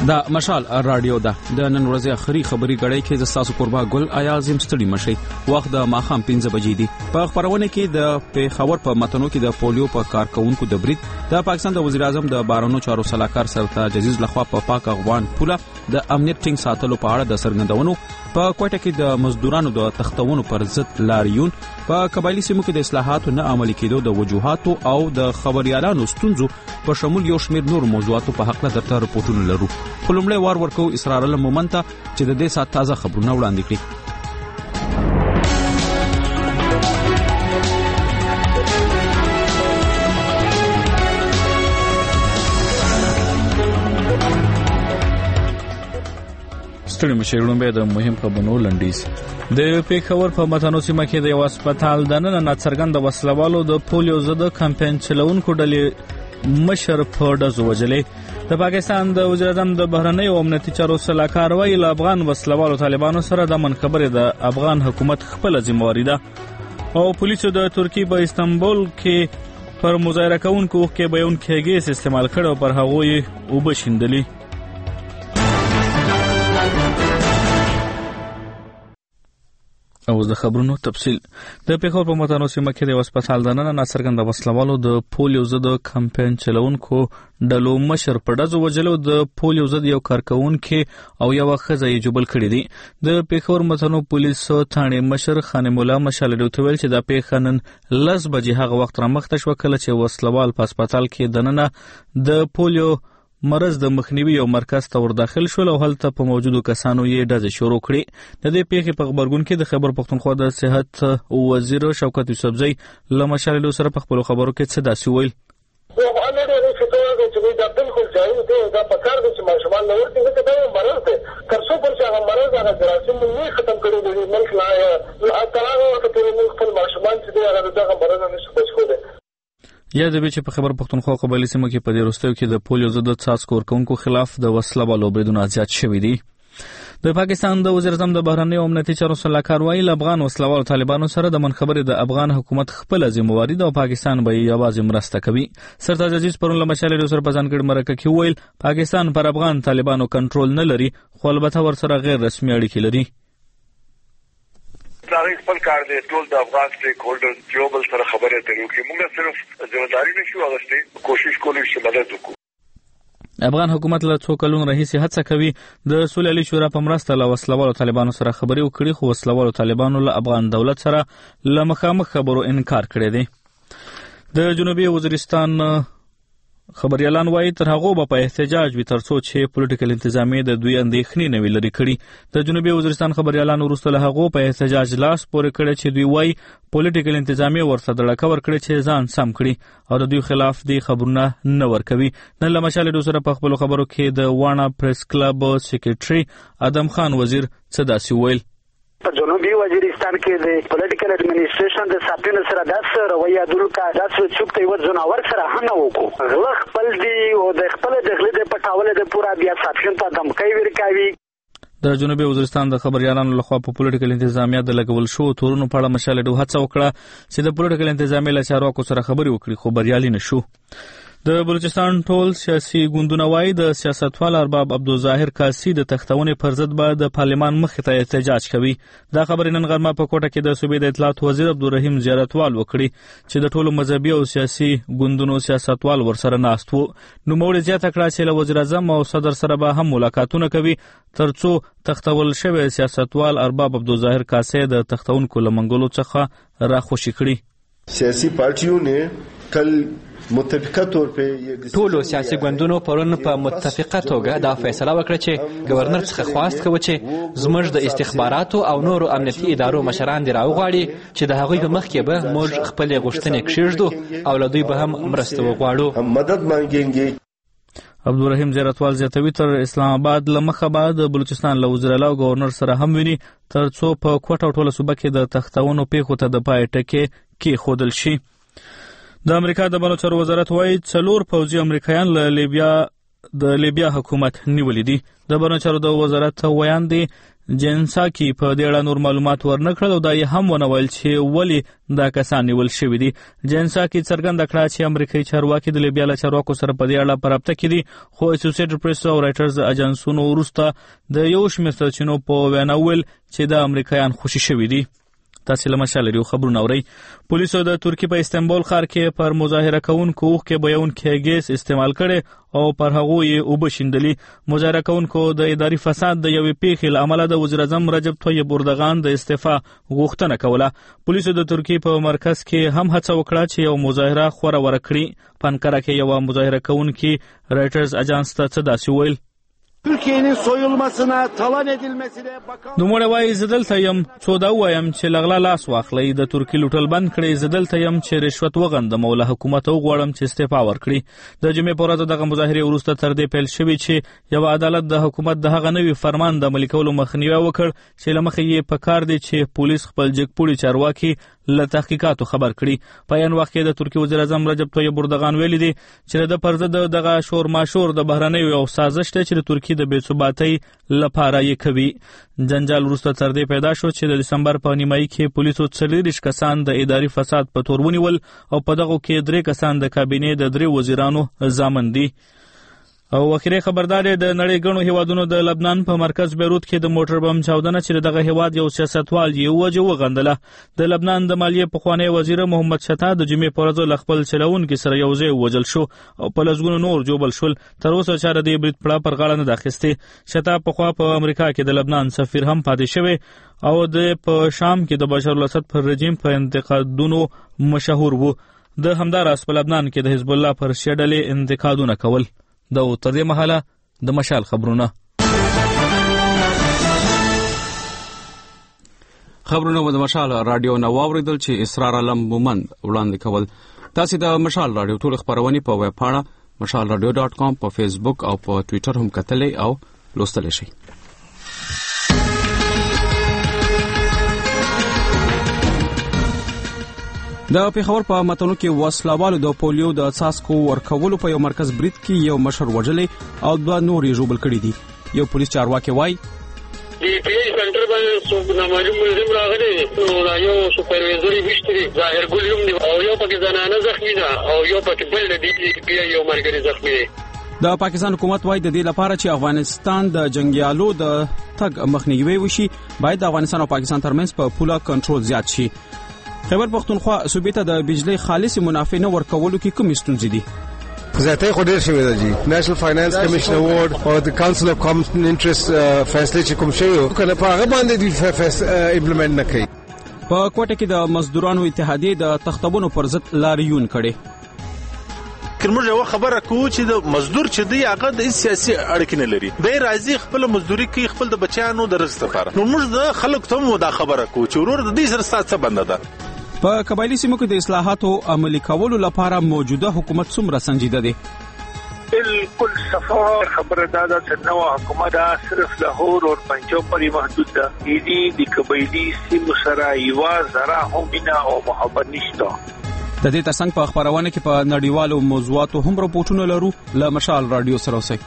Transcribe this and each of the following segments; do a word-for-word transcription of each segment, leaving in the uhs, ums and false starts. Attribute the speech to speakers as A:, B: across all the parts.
A: دا مشال رادیو ده د نن ورځې اخري خبري غړې کې د تاسو قربا ګل ایازم ستړي مشي وخت د ماخام پنځه بجې دي په خبرونه کې د پیښور په متنو کې د پولیو په کارکونکو د برید د پاکستان د وزیر اعظم د بارونو چارو صلاحکار سرتاج عزیز لخوا په پاک افغان پوله د امنیت ټینګ ساتلو په اړه د سرګندونو په کوټه کې د مزدورانو د تختونو پر ضد لاریون په قبایلی سیمو کې د اصلاحاتو نه عملي کېدو د وجوهاتو او د خبريالانو ستونزو په شمول یو شمېر نور موضوعاتو په حق له درته رپورټونه لرو. خلمړې وار ورکو اسرار الله مومنت چې د دې سات تازه خبرونه وړاندې کړي. ستړي مشرونو به د مهم خبرونو لنډیز د پیښور په متنو سیمه کې د یو هسپتال د نن ناڅرګند وسلوالو د پولیو ضد کمپاین چلونکو ډلې مشر په ډزو وجلې د پاکستان د وزیر اعظم د بهرنۍ او امنیتي چارو صلاحکار ویل افغان وسلوالو طالبانو سره د من خبرې د افغان حکومت خپل ذمہواری ده او پولیسو د ترکی په استانبول کې پر مظاهره کوونکو کې بیان کېږي استعمال کړو پر هغوی وبشندلی. او د خبرونو تفصیل د پیښور په متنو سیمه کې د هسپتال د نن ناڅرګند وسلوالو د پولیو ضد کمپاین چلونکو ډلو مشر په ډزو وجلو د پولیو ضد یو کارکونکو او یو ښځه یې جوبل کړی دي. د پیښور متنو پولیسو ثانې مشر خان مولا مشال دوتویل چې د پیښه نن لس بجې هغه وخت را مخته شو کله چې وسلوال په هسپتال کې د نن د پولیو مرض د مخنیوي او مرکز ته ور داخل شول او هلته په موجودو کسانو یې ډزې شروع کړې. د دې پیښې په خبرګون کې د خبر پښتونخوا د صحت وزیر شوکت یوسفزئی له مشاللو سره په خپل خبرو کې څه داسې ویل.
B: خو انا دې چې چې دا بالکل ځای دی دا په کار دي چې ماشومان نور دې دا مرض دی تر څو پر چې هغه مرض هغه جراثیم نه ختم کړي دي ملک لا یا تراغه وخت کې موږ خپل ماشومان چې هغه دغه مرض نه شي بچ کولای.
A: یا د بیچ په خبر پښتونخوا قبایلی سیمو کې په دې وروستیو کې د پولیو ضد څاڅکو ورکوونکو خلاف د وسلوالو بریدونه زیات شوي دي. د پاکستان د وزیر اعظم د بهرنۍ او امنیتي چارو صلاحکار ویل افغان وسلوالو طالبانو سره د من خبرې د افغان حکومت خپل ذمہواری ده او پاکستان به یوازې مرسته کوي. سرتاج عزیز پرون له مشالې سره په ځانګړي مرکه کې ویل پاکستان پر افغان طالبانو کنټرول نه لري خو البته ورسره غیر رسمي اړیکې لري.
C: دا خپل کار دی ټول د افغان سټیک هولډر جوبل سره خبرې کوي چې موږ صرف ځوانداري نشو اغستې کوشش کولی چې مدد وکړو.
A: افغان حکومت له څو کلونو راهیسې هڅه کوي د سولې شورا په مرسته له وسلوالو طالبانو سره خبرې وکړي خو وسلوالو طالبانو له افغان دولت سره له مخامخ خبرو انکار کړی دی. د جنوبي وزیرستان خبريالان وایي تر هغه به په احتجاج وي ترڅو چې پولیټیکل انتظامیه د دوی اندېښنې نه وي لري کړي. د جنوبي وزیرستان خبريالان وروسته له هغه په احتجاج لاس پورې کړی چې دوی وایي پولیټیکل انتظامیه ورته دړکه ورکړي چې ځان سم کړي او د دوی خلاف دی خبرونه نه ورکوي. نن له مشالې سره په خپل خبرو کې د وانا پریس کلب سیکریټري ادم خان وزیر څه داسې ویل.
D: په جنوبي وزیرستان کې د پولیټیکل اډمنسټریشن د ساتنې سره داسې رویه دلته داسې چوپ ته یو ځناور سره هم نه وکړو غلا خپل دی او د خپل دغله د پټاوله د پورا بیا ساتنې ته دمکې ورکوي.
A: د جنوبي وزیرستان د خبريالانو لخوا په پولیټیکل انتظامیه د لګول شو تورونو په اړه مشالې دوه هڅه وکړه چې د پولیټیکل انتظامیه له چارواکو سره خبرې وکړي خو بریالي نشو. د بلوچستان ټول سیاسي ګوندونه وایي د سیاستوال ارباب عبدالظاهر کاسي د تختونې پر ضد به د پارلمان مخې ته احتجاج کوي. دا خبرې نن غرمه په کوټه کې د صوبې د اطلاعات وزیر عبدالرحیم زیارتوال وکړي چې د ټولو مذهبي او سیاسي ګوندونو سیاستوال ورسره ناست وو. نوموړي زیاته کړه چې له وزیر اعظم او صدر سره به هم ملاقاتونه کوي ترڅو تختول شوی سیاستوال ارباب عبدالظاهر کاسي د تختونکو له منګولو څخه راخوشي کړي.
E: سیاسي پارټیو نه کل متفقه طور په
F: ټولو سیاسي ګوندونو پرون په متفقه توګه دا فیصله وکړه چې گورنر څخه خواست کوي چې زموږ د استخباراتو او نورو امنیتي ادارو مشران دی راوغواړي چې د هغوی په مخ کې به موږ خپل غوښتنې کښېږدو او له دوی به هم مرسته وغواړو
E: هم مدد مانګيږي.
A: عبدالرحیم زیارتوال زیاتوي تر اسلام آباد له مخه به د بلوچستان له وزیر اعلی او گورنر سره هم ویني ترڅو په کوټه او ټوله صوبه کې د تختونو پیښو ته د پای ټکی کېښودل شي. د امریکا د بهرنیو چارو وزارت وایي څلور پوځي امریکایان له لیبیا د لیبیا حکومت نیولې دي. د بهرنیو چارو د وزارت ویان دي جنساکي په دې اړه نور معلومات ورنکړل او دا یې هم ونه ویل چې ولې دا کسان نیول شوي دي. جنساکي څرګنده کړه چې امریکایي چارواکي د لیبیا له چارواکو سره په دې اړه په رابطه کې دي، خو اسوسییټډ پریس او رایټرز اجنسونو وروسته د یو شمېر سرچینو په وینا ویل چې د امریکایان خوشي شوي دي. تاسې له مشال ریو خبرونه اورئ. پولیسو د ترکیې په استنبول ښار کې پر مظاهره کوونکو اوښکې بهیونکی ګیس استعمال کړی او پر هغو یې اوبه شیندلي. مظاهره کوونکو د اداري فساد د یوې پیښې له امله د وزیر اعظم رجب طیب اردغان د استعفا غوښتنه کوله. پولیسو د ترکیې په مرکز کې هم هڅه وکړه چې یو مظاهره خوره وره کړي. په انقره کې یوه مظاهره کوونکي رایټرز اجانس ته څه داسې ویل:
G: Türkiye'nin soyulmasına, talan edilmesine bakan...
A: نوموړی وایي زه دلته یم څو دا ووایم چې له غلا لاس واخلئ، د ترکي لوټل بند کړئ. زه دلته یم چې رشوت وغندم او له حکومته وغواړم چې استعفا ورکړي. د جمعې په ورځ دغه مظاهرې وروسته تر دې پیل شوي چې یوه عدالت د حکومت د هغه نوي فرمان د عملي کولو مخنیوی وکړ چې له مخې یې په کار دی چې پولیس خپل جګپوړي چارواکي له تحقیقاتو خبر کړي. په یان وخت کې د ترکیې وزیر اعظم رجب طیب اردغان ویلي دي چې د پر ضد دغه شور ماشور د بهرنیو یو سازش دی چې د ترکیې د بې ثباتۍ لپاره یې کوي. جنجال وروسته تر دې پیدا شو چې د دسمبر په نیمایي کې پولیسو څلېرویشت کسان د اداري فساد په تور ونیول او په دغو کې درې کسان د کابینې د درې وزیرانو ضامن دي. او اخیری خبردار د نړۍ ګڼو هیوادونو د لبنان په مرکز بیروت کې د موټر بم چاودنه چې دغه هیواد یو سیاستوال یې ووجه وغندله. د لبنان د مالیې پخوانی وزیر محمد شتا د جمعې په ورځ له خپل چلوونکي سره یو ځای ووژل شو او په لسګونو نور ژوبل شول. تر اوسه چاره د برید پړه پر غاړه نه ده اخیستې. شتا پخوا په امریکا کې د لبنان سفیر هم پاتې شوی او د په شام کې د بشار الاسد پر رژیم په انتقادونو مشهور و. د همداراز په لبنان کې د حزب الله پر شیا ډلې انتقادونه کول. دا تر دې مهاله د مشال خبرونه
H: خبرونه و د مشال رادیو نو واوریدل چې اسرار علم مومند وړاندې کول. تاسو د مشال رادیو ټول خبرونه په ویب پاڼه مشال رادیو ډاټ کام په فیسبوک او په ټوئیټر هم کتلې او لوستلی شئ. د پیښور په متنو کې وسلوالو د پولیو د څاڅکو ورکولو په یو مرکز برید کې یو مشر وژلی او دوه نور یې ژوبل کړي دي. یو پولیس چارواکي وایي
B: د پی سنټر باندې څوک نامعلوم ملزم راغلی نو دا یو سپروایزر یې ویشتلی ظاهر ګل نوم دی او یو پکې زنانه زخمي ده او یو پکې بل دی بیا یو ملګری زخمي دی.
H: د پاکستان حکومت وایي د دې لپاره چې افغانستان د جنگیالو د تګ مخنیوي وشي باید د افغانستان او پاکستان ترمنځ په پوله کنټرول زیات شي. خیبر پختونخوا صوبې ته د بجلی خالص منافع نه ورکولو کې کومې ستونزې دي؟
E: زیاتې خو ډېر شوی دی جی. نېشنل فاینانس کمیشن اوارډ او د کونسل اف کامن انټرست فیصله چې کوم شوی کنه په هغه باندې دی امپلیمنٹ نه کوي.
H: په کوټه کې د مزدورانو اتحادیې د تختبونو پر ضد لاریون کړي.
I: موږ یو خبره کوو چې د مزدور چې دی هغه د سیاسي اړیکې نه لري، دی راځي خپل مزدوري کوي خپل د بچیانو د رزق لپاره. نو موږ د خلکو ته مو دا خبره کوو چې ورور د دې سره ستاسو بنده ده.
H: په قبایلی سیمو کې د اصلاحاتو عملي کولو لپاره موجوده حکومت څومره سنجیده دی؟
J: بالکل صفا خبره دا ده چې نو حکومت صرف لاهور او پنجاب پورې محدود ده. دې د قبایلی سیمو سره یو زرا هم او محبت نشته.
H: د دې ترڅنګ په خبرونه کې په نړیوالو موضوعاتو هم راپورټونه لرو. له مشال رادیو سره اوسئ.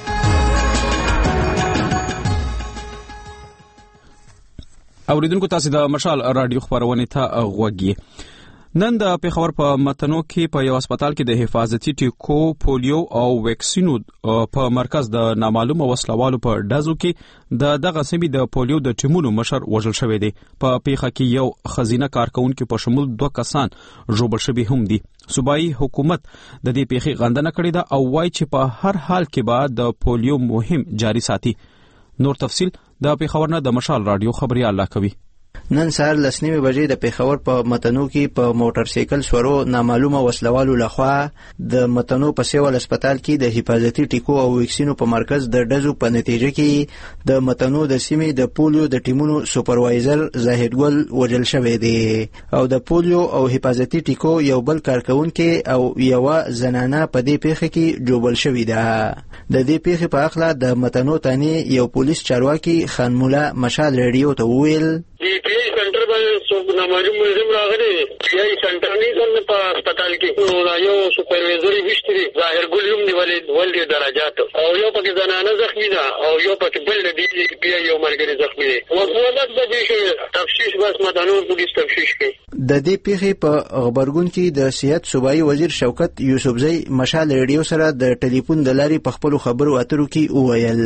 H: اوریدونکو تاسو د مشال رادیو خبرونه ته غوږی. نن د پیښور په متنو کې په یو هسپتال کې د حفاظتي ټیکو، پولیو او ویکسینو په مرکز د نامعلومه وسلوالو په ډزو کې د دغه سیمې د پولیو د ټیمونو مشر وژل شوی دی. په پیښه کې یو خزینه کارکونکو په شمول دوه کسان ژوبل شوي هم دي. صوبایي حکومت د دې پیښې غندنه کړې ده او وایي چې په هر حال کې به د پولیو مهم جاري ساتي. نور تفصیل د پیښور نه د مشال رادیو خبري الله کوي.
K: نن سهار لسنیمې بجې د پیښور په متنو کې په موټر سایکل سورو نامعلومه وسلوالو لخوا د متنو په سیول هسپتال کې د حفاظتي ټیکو او ویکسینو په مرکز د ډزو په نتیجه کې د متنو د سیمې د پولیو د ټیمونو سپروایزر زاهد ګل وژل شوی دی او د پولیو او حفاظتي ټیکو یو بل کارکونکي او یو زنانه په دې پیښه کې جوړل شوی ده. د دې پیښې په اړه د متنو تانی یو پولیس چارواکي خان مولا مشال رادیو ته وویل
B: پی سنټر باندې څوک نامعلوم ملزم راغلی یا یې سنټرنیزم په هسپتال کې نو یو سپروایزر یې ویشتي دي ظاهر ګل نوم دی ولې ولې درجات او یو پکې زنانه زخمي ده او یو پکې بل دی بیا یو ملګری زخمي دی وګورئ د دې تفصیل بس مدنور پولیس تفصیل کوي.
K: د دې پیښې په خبرګون کې د صحت صوبایي وزیر شوکت یوسفزۍ مشال ریډیو سره د ټلیفون د لارې په خپلو خبرو اترو کې وویل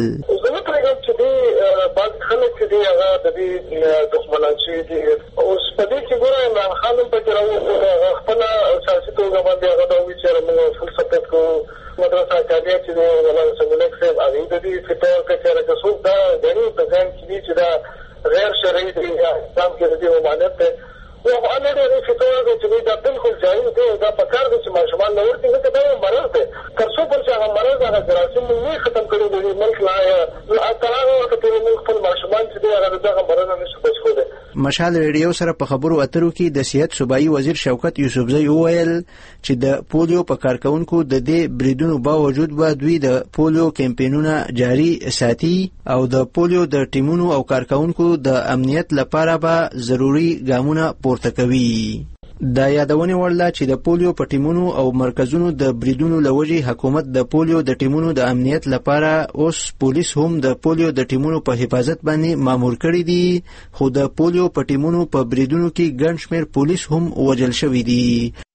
B: بعض خلک چې دی هغه د دې دښمنان چې دي اوس په دې کې ګوره عمران خان هم پکې راو خپل سیاسي توګه باندې هغه دا وایي چې موږ فل سپورټ کوو مدرسه اکاډمي چې دی ولا سمولک صاحب هغه د دې فطور کې چې څوک دا غني په ځان کې چې دا غیر شرعي دی اسلام کې د دې ممانعت ده او هغه د فطور چې دا بالکل جایز دی دا په کار دي چې ماشومان نور څنګه ته دا مرز ده تر څو پر چې هغه مرز هغه جراثیم نه ختم کړي د ملک لا تراغه وخت په خپل ماشومان چې دی هغه دغه مرز نه شي بچو ده.
K: مشال ریډیو سره په خبرو اترو کې د صحت صوبایي وزیر شوکت یوسفزۍ وویل چې د پولیو په کارکونکو د دې بریدونو باوجود به دوی د پولیو کمپینونه جاري ساتي او د پولیو د ټیمونو او کارکونکو د امنیت لپاره به ضروري ګامونه پورته کوي. دا یادونه ورله چې د پولیو په ټیمونو او مرکزونو د بریدونو لوجې حکومت د پولیو د ټیمونو د امنیت لپاره اوس پولیس هم د پولیو د ټیمونو په حفاظت باندې مامور کړي دي خو د پولیو په ټیمونو په بریدونو کې ګڼ شمېر پولیس هم وژل شوي دي.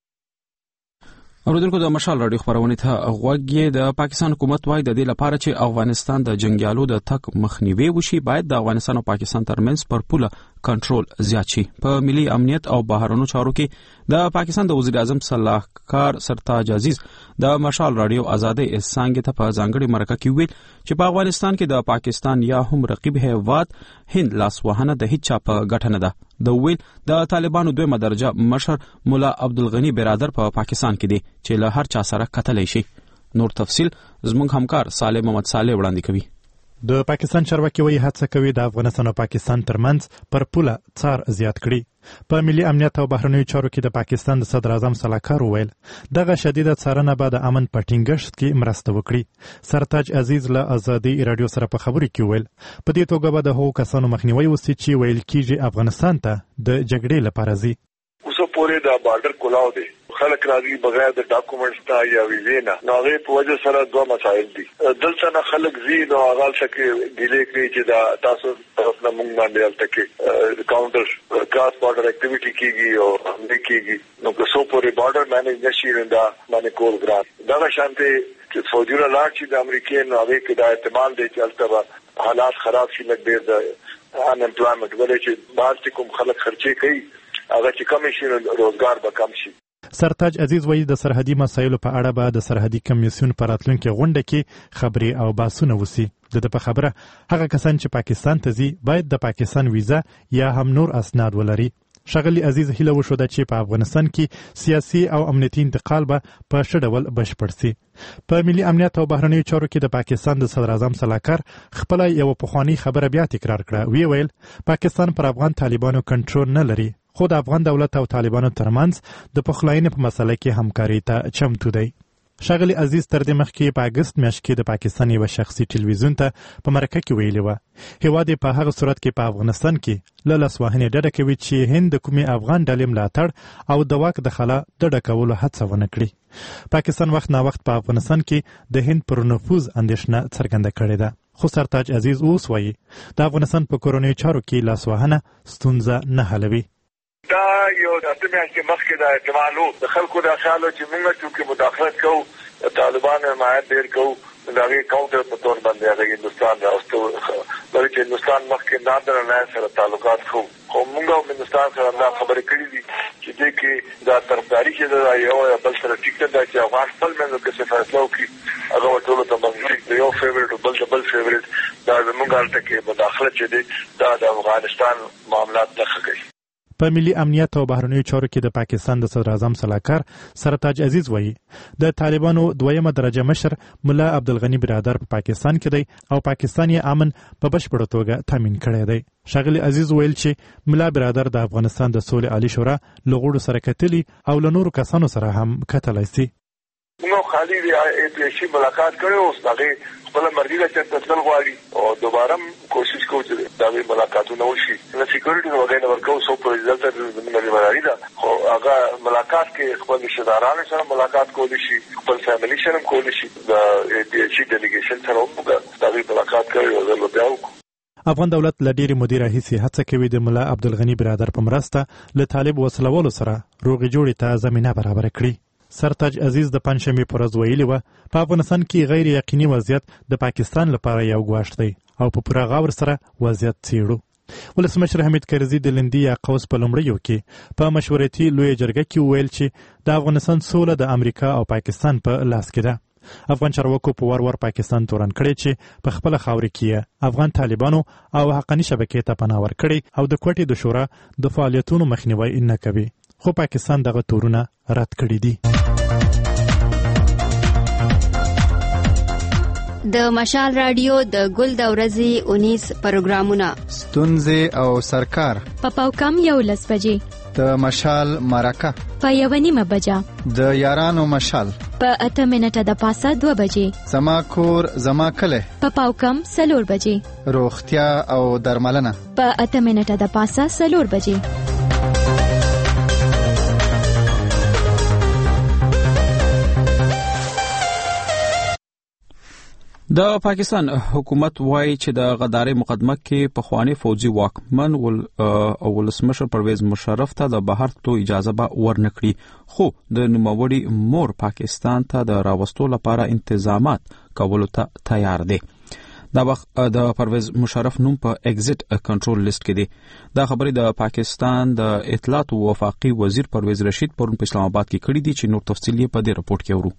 H: اوریدونکو د مشال راډیو خبرونه ته غوږی د پاکستان حکومت وايي د دې لپاره چې افغانستان د جنگیالو د تک مخنیوي وشي باید د افغانستان او پاکستان ترمنځ پر پوله کنټرول زیات شي. په ملي امنیت او بهرنیو چارو کې د پاکستان د وزیر اعظم صلاحکار سرتاج عزیز د مشال راډیو آزادۍ څنګه ته په ځانګړي مرکه کې ویل چې په افغانستان کې د پاکستان یا هم رقیب هیواد هند لاسوهنه د هیڅ چا په ګټه نه ده. د ویل د طالبانو دویمه درجه مشر مولا عبدالغنی برادر په پا پاکستان کې دی چې له هر چا سره کتلی شي. نور تفصیل زموږ همکار صالح محمد صالح وړاندې کوي.
L: د پاکستان چارواکي وایي هڅه کوي د افغانستان او پاکستان ترمنځ پر پوله څار زیات کړي. په ملي امنیت او بهرنیو چارو کې د پاکستان د صدر اعظم صلاحکار وویل دغه شدیده څارنه به د امن په ټینګښت کې مرسته وکړي. سرتاج عزیز له آزادۍ رادیو سره په خبرو کې وویل په دې توګه به د هغو کسانو مخنیوي وسي چې ویل کېږي افغانستان ته د جګړې لپاره ځي.
C: اوس پورې د بارډر کولاو دی خلک راځي بغیر د ډاکومنټس ته یا ویزې نه نو هغه په وجه سره دوه مسایل دي. دلته نه خلک زی نو هغه څخه ګیلې کوي چې دا تاسو طرف نه مونږ باندې الته کاونټر کراس بارډر اکټیویټي کیږي او همدې کیږي نو که څو پورې بارډر مینج نشي رنده باندې کول ګران دا شانته چې فوجي راځي چې د امریکای نو هغه کې د احتمال دی چې البته حالات خراب شي لکه ډیر د ان امپلویمنت ولې چې بهر کوم خلک خرچي کوي هغه چې کم شي روزګار به کم شي.
L: سرتاج عزیز وایي د سرحدي مسایلو په اړه به د سرحدي کمیسیون په راتلونکي غونډه کې خبرې او بحثونه وسي. د ده په خبره هغه کسان چې پاکستان ته ځي باید د پاکستان ویزا یا هم نور اسناد ولري. ښاغلي عزیز هیله وښوده چې په افغانستان کې سیاسي او امنیتي انتقال به په ښه ډول بشپړ سي. په ملي امنیت او بهرنیو چارو کې د پاکستان د صدر اعظم صلاحکار خپله یوه پخوانۍ خبره بیا تکرار کړه. ویې ویل پاکستان پر افغان طالبانو کنټرول نه لري خو د افغان دولت او طالبانو ترمنځ د پخلاینې په مسله کې همکاري ته چمتو دی. ښاغلي عزیز تر دې مخکې په اګست میاشت کې د پاکستان یوه شخصي ټلویزیون ته په مرکه کې ویلي وه هیواد یې په هغه صورت کې په افغانستان کې له لاسوهنې ډډه کوي چې هند د کومې افغان ډلې ملاتړ او د واک دخله ډډه کولو هڅه ونه کړي. پاکستان وخت نا وخت په افغانستان کې د هند پر نفوذ اندېښنه څرګنده کړې ده خو سرتاج عزیز اوس وایي د افغانستان په کورنیو چارو کې لاسوهنه ستونزه نه حلوي.
C: دا یو د اته میاشتې مخکې د احتمال وو د خلکو د خیال چې موږ چې مداخلت کوو طالبانو حمایت ډېر کوو د هغې کاونټر په طور باندې هغه هندوستان راوستو بلکې چې هندوستان مخکې نادر نه سره تعلقات خو خو موږ هم هندوستان سره دا خبرې کړې دي چې دې کې دا طرفداري چې ده یو یا بل سره ټیک ده چې افغان خپل منځو کې څه فیصله وکړي هغه ټولو ته منظور د یو فیورټ بل د بل فیورټ دا زموږ هلته کې مداخلت چې دی دا د افغانستان معاملات نه ښه کوي.
L: په ملي امنیت او بهرنیو چارو کې د پاکستان د صدر اعظم صلاحکار سرتاج عزیز وایي د طالبانو دویمه درجه مشر مولا عبدالغنی برادر په پاکستان کې دی او پاکستان یې امن په بشپړه توګه تامین کړی دی. ښاغلي عزیز ویل چې مولا برادر د افغانستان د سولې عالي شورا له غړو سره کتلي او له نورو کسانو سره هم کتلی سي.
C: موږ خالي دی په شي ملاقات کړو اوس هغه خپل مرګي د چرته تل غواړي او دوباره کوشش کوي چې دا ملاقاتونه وشي. نو سکیورټي وغیرہ ورکو سو په ځل ته د ملي دا خو هغه ملاقات کې خپل رشتہدارانو سره ملاقات کولی شي، خپل فیملی سره کولی شي، د دې شي ډیلیګیشن سره وګوري دا ملاقات کوي او زه بیا وکړم.
L: افغان دولت له ډېرې مودې راهیسې هڅه کوي د ملا عبدالغني برادر په مرسته له طالب وسلوالو سره روغې جوړې ته زمینه برابره کړي. سرتاج عزیز د پنجشنبې په ورځ ویلي وه په افغانستان کې غیر یقیني وضعیت د پاکستان لپاره یو ګواښ دی او په پوره غور سره وضعیت څیړو. ولسمشر حمید کرزي د لندي یا قوس په لومړیو کې په مشورتي لویه جرګه کې وویل چې د افغانستان سوله د امریکا او پاکستان په لاس کې ده. افغان چارواکو په ور ور پاکستان تورن کړی چې په خپل خاورې کې افغان طالبانو او حقاني شبکې ته پناه ورکړي او د کوټې د شورا د فعالیتونو مخنیوی نه کوي، خو پاکستان دغه تورونه رد کړي دي.
M: د مشال رادیو د ګل د ورځې اونیس پروګرامونه
N: ستونزې او سرکار
O: په پاوکم یو لس بجې،
N: د مشال مرکه
O: په یو نیمه بجه،
N: د یارانو مشال
O: په اته منټه د پاسه دوه بجې،
N: زما کور زما کله
O: په پاوکم څلور بجې،
N: روغتیا او درملنه
O: په اته منټه د پاسه څلور بجې.
H: د پاکستان حکومت وایي چې د غداري مقدمه کې پخوانی فوجي واکمن ول ولسمشر پرویز مشرف ته د بهر تلو اجازه به ورنکړي، خو د نوموړي مور پاکستان ته د راوستو لپاره انتظامات کولو ته تیار دی. دا وخت د پرویز مشرف نوم په ایگزیټ کنټرول لیست کې دی. دا خبرې د پاکستان د اطلاعات او وفاقي وزیر پرویز رشید پرون په اسلام آباد کې کړې دي چې نور تفصیل یې په دې رپورت کې ورو.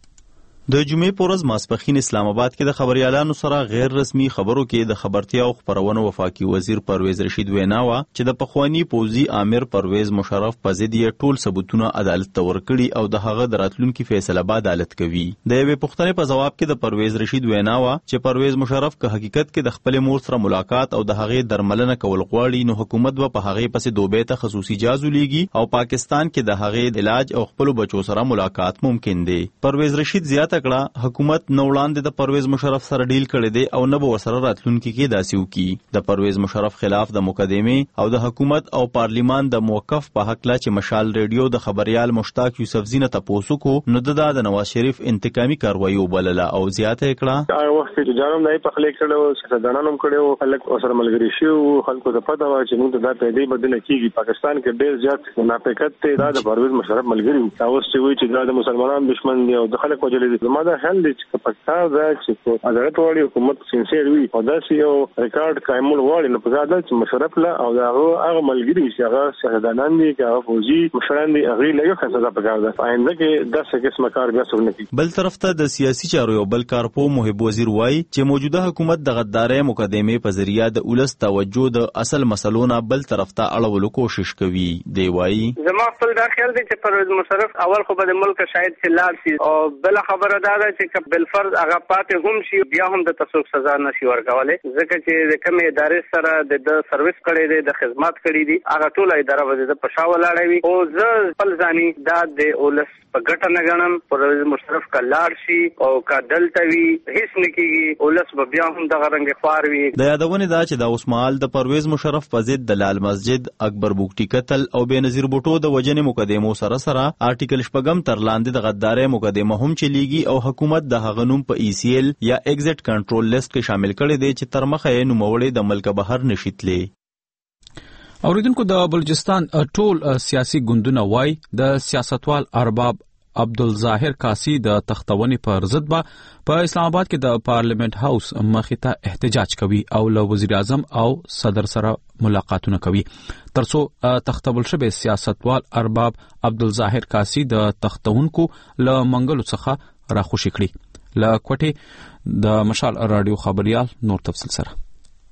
P: د جمعې په ورځ ماسپښین اسلام آباد کې د خبريالانو سره غیر رسمي خبرو کې د خبرتیا او خبرونو وفاقي وزیر پرویز رشید وینا وا چې د پخوانی پوزي امیر پرویز مشرف په ضد یې ټول ثبوتونه عدالت ته ورکړي او د هغه د راتلونکي فیصله به عدالت کوي. د یوې پوښتنې په جواب کې د پرویز رشید وینا وا چې پرویز مشرف که حقیقت کې د خپل مور سره ملاقات او د هغه درملنه کول غواړي نو حکومت به په هغه پسې دوبه ته خصوصي جاز ولېږي او پاکستان کې د هغه علاج او خپل بچو سره ملاقات ممکن دی. پرویز رشید زیاته کړه حکومت نو وړاندې د پرویز مشرف سره ډیل کړی دی او نه به ورسره راتلونکي کې داسې وکړي. د پرویز مشرف خلاف د مقدمې او د حکومت او پارلیمان د موقف په حق لا چې مشال ریډیو د خبريال مشتاق یوسفزی نه تاسو کو نو د نواز شریف انتقامي کاروایی وبلله او زیاته کړه.
B: هغه وخت چې جانم نه په خلک کړو سیاستدانانو کړو خلک سره ملګری شو خلکو ته پته و چې موږ د پیدې بدل کیږي. پاکستان کې ډېر زیات منافقت ته د پرویز مشرف ملګری تاسو چې وایي چې د مسلمانانو دشمن دی او د خلک وجلې دي. زما د حل چې پاکستان دا چې عدالت واړي حکومت سینسیر وي او داسې یو ریکارډ قائمول واړي نو په عدالت چې مشرف لا او هغه هغه ملګری چې هغه سیاستدانان دي هغه فوجي مشران دي هغه له یو څه سزا پکار ده آینده کې داسې قسمه کار بیا څنګه کوي.
P: بل طرف ته د سیاسي چارو یو بل کارپو محب وزیر وایي چې موجوده حکومت د غدارۍ مقدمې په ذریعہ د اولس توجه د اصل مسلونو بل طرف ته اړولو کوشش کوي. دی وایي
D: زما خپل دا خیال دی چې پرویز مشرف اول خو به د ملک شاید چې لاړ شي او بل خبره دا ده چې بل فرض هغه پاتې هم شي بیا هم د تسوق سزا نشي ورکولای ځکه چې د کومې ادارې سره د سرویس کړي دي د خدمات کړي دي هغه ټول اداره به د پښاو لاړوي او زه خپل ځاني دا د اولس په ګټه نه غنم. پرویز مشرف کا لاړ شي او کا دلته وي هیڅ نه کیږي اولس به بیا هم د غرنګ خوار وي.
P: د یادونه دا چې د اوسمال د پرویز مشرف په ضد د لال مسجد اکبر بوکټي قتل او بنظیر بوټو د وجنې مقدمو سره سره آرټیکل شپږم تر لاندې د غدارۍ مقدمه هم چلیږي او حکومت د هغه نوم په ای سی ایل یا ایگزیټ کنټرول لیست کې شامل کړي دي چې تر مخه یې نوموړي د ملک بهر نشیتلې.
H: اوریدونکو د بلوچستان ټول سیاسي ګوندونه وای د سیاستوال ارباب عبدالظاهر کاسی د تختونې پر ضد به په اسلام آباد کې د پارلیمنت هاوس مخې ته احتجاج کوي او له وزیر اعظم او صدر سره ملاقاتونه کوي ترڅو تختول شوی سیاستوال ارباب عبدالظاهر کاسی د تختونکو له منګلو څخه راخوشي کړي. له کوټې د مشال رادیو خبريال نور تفصیل سره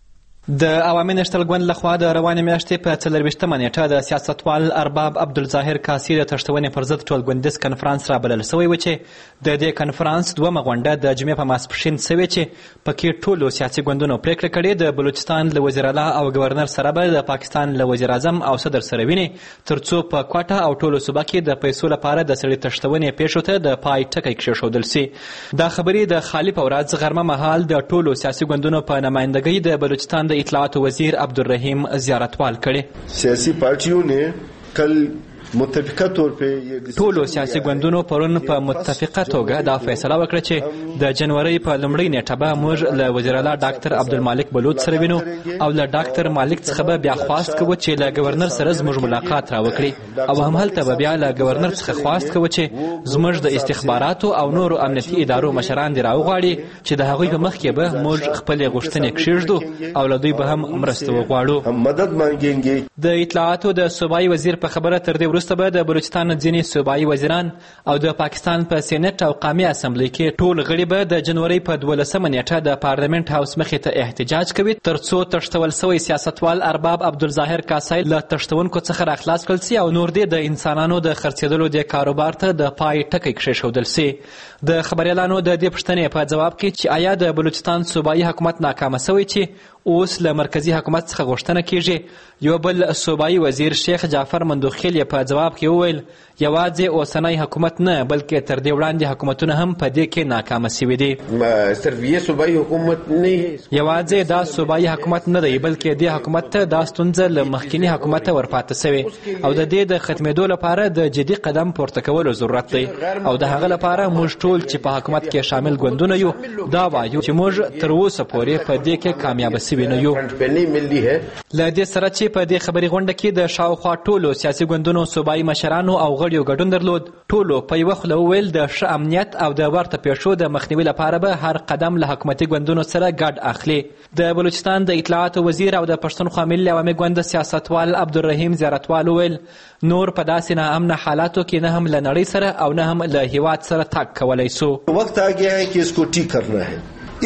F: د عوامي نشتل ګوند لخوا د روانې میاشتې په څلرویشتمه نیټه د سیاستوال ارباب عبدالظاهر کاسي د تښتونې پر ضد ټولګوندیز کنفرانس رابلل سوی و چې د دې کنفرانس دومه غونډه د جمعې په ماسپښین سوې چې پکې ټولو سیاسي ګوندونو پریکړه کړې د بلوچستان له وزیر اعلی او ګورنر سره به د پاکستان له وزیر اعظم او صدر سره ویني ترڅو په کوټه او ټولو صوبه کې د پیسو لپاره د سړي تښتونې پیښو ته د پای ټکی کېښودل سي. دا خبرې د خالي په ورځ غرمه مهال د ټولو سیاسي ګوندونو په نمایندګۍ د بلوچستان د اطلاعاتو وزیر عبدالرحیم زیارتوال کړي.
Q: سیاسي پارټیوں نے کل متفقه طور په
F: ټولو سیاسي ګوندونو پرون په متفقه توګه دا فیصله وکړه چې د جنوري په لومړۍ نیټه به موږ له وزیر اعلی ډاکټر عبدالمالک بلوچ سره وینو او له ډاکټر مالک څخه به بیا خواست کوو چې له گورنر سره زموږ ملاقات راوکړي او همهلته به بیا له گورنر څخه خواست کوو چې زموږ د استخباراتو او نورو امنیتي ادارو مشران دې راوغواړي چې د هغوی په مخ کې به موږ خپلې غوښتنې کښېږدو او له دوی به هم مرسته وغواړو.
Q: مدد مانګेंगे.
F: د اطلاعاتو د صوبایي وزیر په خبره تر دې وروسته به د بلوچستان ځینې صوبایي وزیران او د پاکستان په سینټ او قومي اسمبلی کې ټول غړي به د جنوري په دولسمه نیټه د پارلمنت هاوس مخې ته احتجاج کوي ترڅو تښتول سوی سیاستوال ارباب عبدالظاهر کاسي له تښتونکو څخه راخلاص کړل سي او نور دې د انسانانو د خرڅېدلو د کاروبار ته د پای ټکی کېښودل سي. د خبريالانو د دې پوښتنې په جواب کې چې آیا د بلوچستان صوبایي حکومت ناکامه سوی چې اوس له مرکزی حکومت څخه غوښتنه کیږي، یو بل صوبایي وزیر شیخ جعفر مندوخیل په جواب کې وویل یوازې اوسنی حکومت نه بلکې تر دې وړاندې حکومتونه هم په دې کې ناکامه سوي دي.
Q: صرف یې صوبایي حکومت نه
F: یوازې دا صوبایي حکومت نه دی بلکې دې حکومت ته دا ستونزه له مخکینی حکومت ورپاتې سوې او د دې د ختمېدو لپاره د جدي قدم پورته کولو ضرورت دی او د هغه لپاره موږ ټول چې په حکومت کې شامل ګوندونه یو دا وایو چې موږ تر اوسه پورې په دې کې کامیاب سوي نه یو. له دې سره چې په دې خبري غونډه کې د شاوخوا ټولو سیاسي ګوندونو صوبایي مشرانو او غړیو ګډون درلود، ټولو په یوه خوله وویل د ښه امنیت او د ورته پیښو د مخنیوي لپاره به هر قدم له حکومتي ګوندونو سره ګډ اخلي. د بلوچستان د اطلاعاتو وزیر او د پښتونخوا ملي عوامي ګوند سیاستوال عبدالرحیم زیارتوال وویل نور په داسې ناامنه حالاتو کې نه هم له نړۍ سره او نه هم له هیواد سره تګ کولی سو.
Q: وخت آ گیا ہے کہ اس کو ٹھیک کرنا ہے.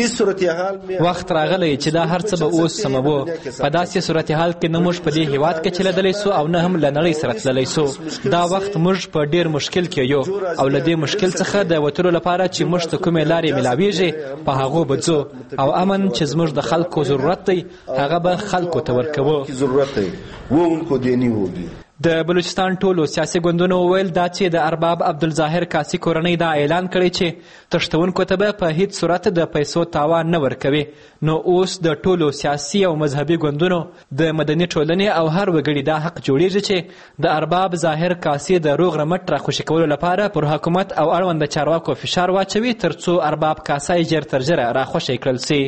F: وخت راغلی چې دا هر څه به اوس سموو. په داسې صورتحال کې نه موږ په دې هیواد کې چلیدلی سو او نه هم له نړۍ سره تللی سو. دا وخت موږ په ډیر مشکل کې یو او له دې مشکل څخه د وتلو لپاره چې موږ ته کومې لارې میلاویږي په هغو به ځو او امن چې زموږ د خلکو ضرورت دی هغه به خلکو ته ورکوو. د بلوچستان ټولو سیاسي ګوندونو وویل دا چې د ارباب عبدالظاهر کاسي کورنۍ دا اعلان کړی چې تښتونکو ته به په هیڅ صورت د پیسو تاوان نه ورکوي، نو اوس د ټولو سیاسي او مذهبي ګوندونو د مدني ټولنې او هر وګړي دا حق جوړیږي چې د ارباب ظاهر کاسي د روغ رمټ راخوشي کولو لپاره پر حکومت او اړوند چارواکو فشار واچوي ترڅو ارباب کاسي ژر تر ژره راخوشي کړل سي.